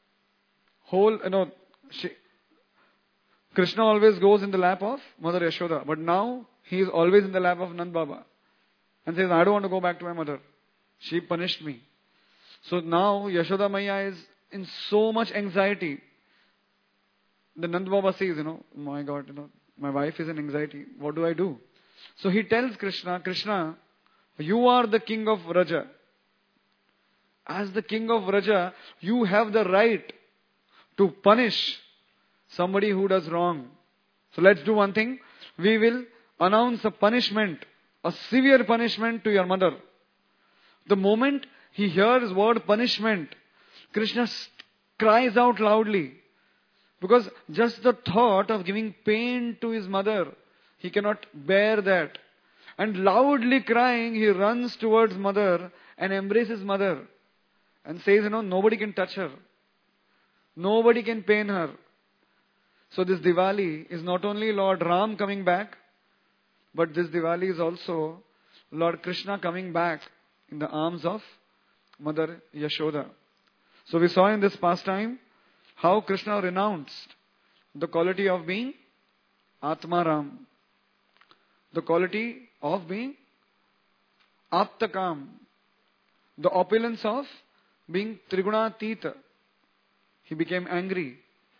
Krishna always goes in the lap of Mother Yashoda. But now, he is always in the lap of Nand Baba. And says, I don't want to go back to my mother. She punished me. So now, Yashoda Maya is in so much anxiety. The Nand Baba says, my God, my wife is in anxiety. What do I do? So he tells Krishna, Krishna, you are the king of Vraja. As the king of Vraja, you have the right to punish somebody who does wrong. So let's do one thing. We will announce a punishment, a severe punishment to your mother. The moment he hears word punishment, Krishna cries out loudly. Because just the thought of giving pain to his mother, he cannot bear that. And loudly crying, he runs towards mother and embraces mother. And says, nobody can touch her. Nobody can pain her. So this Diwali is not only Lord Ram coming back, but this Diwali is also Lord Krishna coming back in the arms of Mother Yashoda. So we saw in this pastime how Krishna renounced the quality of being Atmaram, the quality of being Aptakam, the opulence of being Trigunatita. He became angry.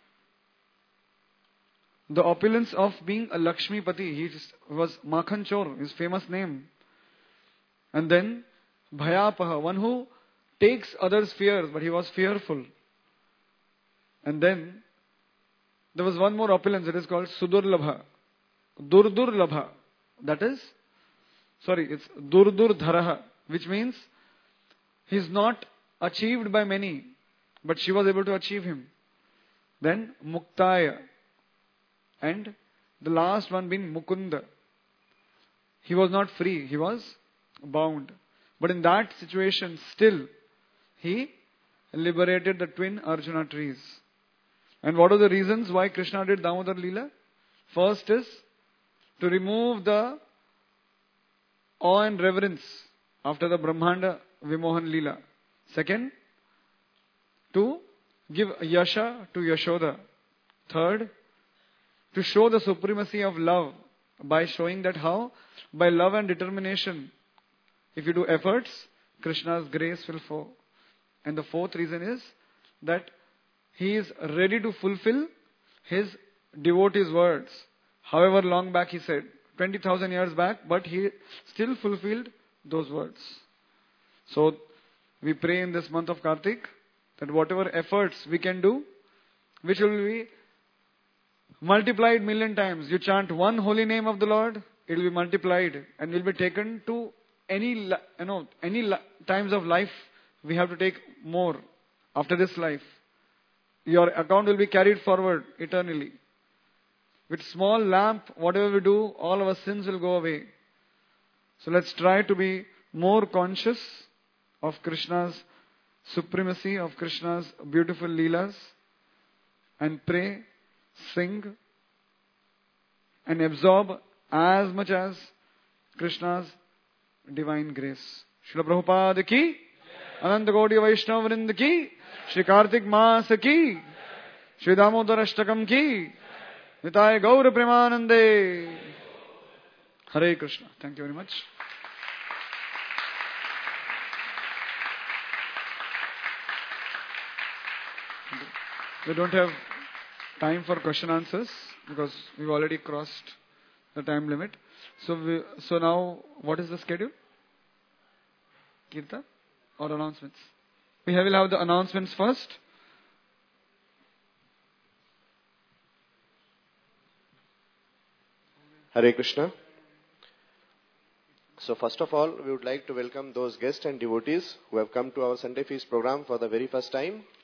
The opulence of being a Lakshmipati. He was Makhan Chor, his famous name. And then Bhayapaha, one who takes others' fears, but he was fearful. And then there was one more opulence, it is called Sudurlabha. Durdurlabha. That is, it's Durdurdharaha, which means he is not achieved by many, but she was able to achieve him. Then Muktaya. And the last one being Mukunda. He was not free, he was bound. But in that situation, still, he liberated the twin Arjuna trees. And what are the reasons why Krishna did Damodar Leela? First is to remove the awe and reverence after the Brahmanda Vimohan Leela. Second, to give Yasha to Yashoda. Third, to show the supremacy of love by showing that how, by love and determination, if you do efforts, Krishna's grace will flow. And the fourth reason is that he is ready to fulfill his devotees' words. However long back he said, 20,000 years back, but he still fulfilled those words. So we pray in this month of Kartik that whatever efforts we can do, which will be multiplied million times. You chant one holy name of the Lord, it will be multiplied and will be taken to any times of life. We have to take more after this life. your account will be carried forward eternally. With small lamp, whatever we do, all our sins will go away. So let's try to be more conscious of Krishna's supremacy, of Krishna's beautiful leelas, and pray, sing, and absorb as much as Krishna's divine grace. Srila Prabhupada ki, Ananta Koti Vaishnava Vrind ki, Shri Kartik Maas ki, Shri Damodar Ashtakam ki, Nitai Gaur Premanande. Hare Krishna. Thank you very much. We don't have time for question answers because we've already crossed the time limit. So now, what is the schedule? Kirtan or announcements? We will have the announcements first. Hare Krishna. So first of all, we would like to welcome those guests and devotees who have come to our Sunday Feast program for the very first time.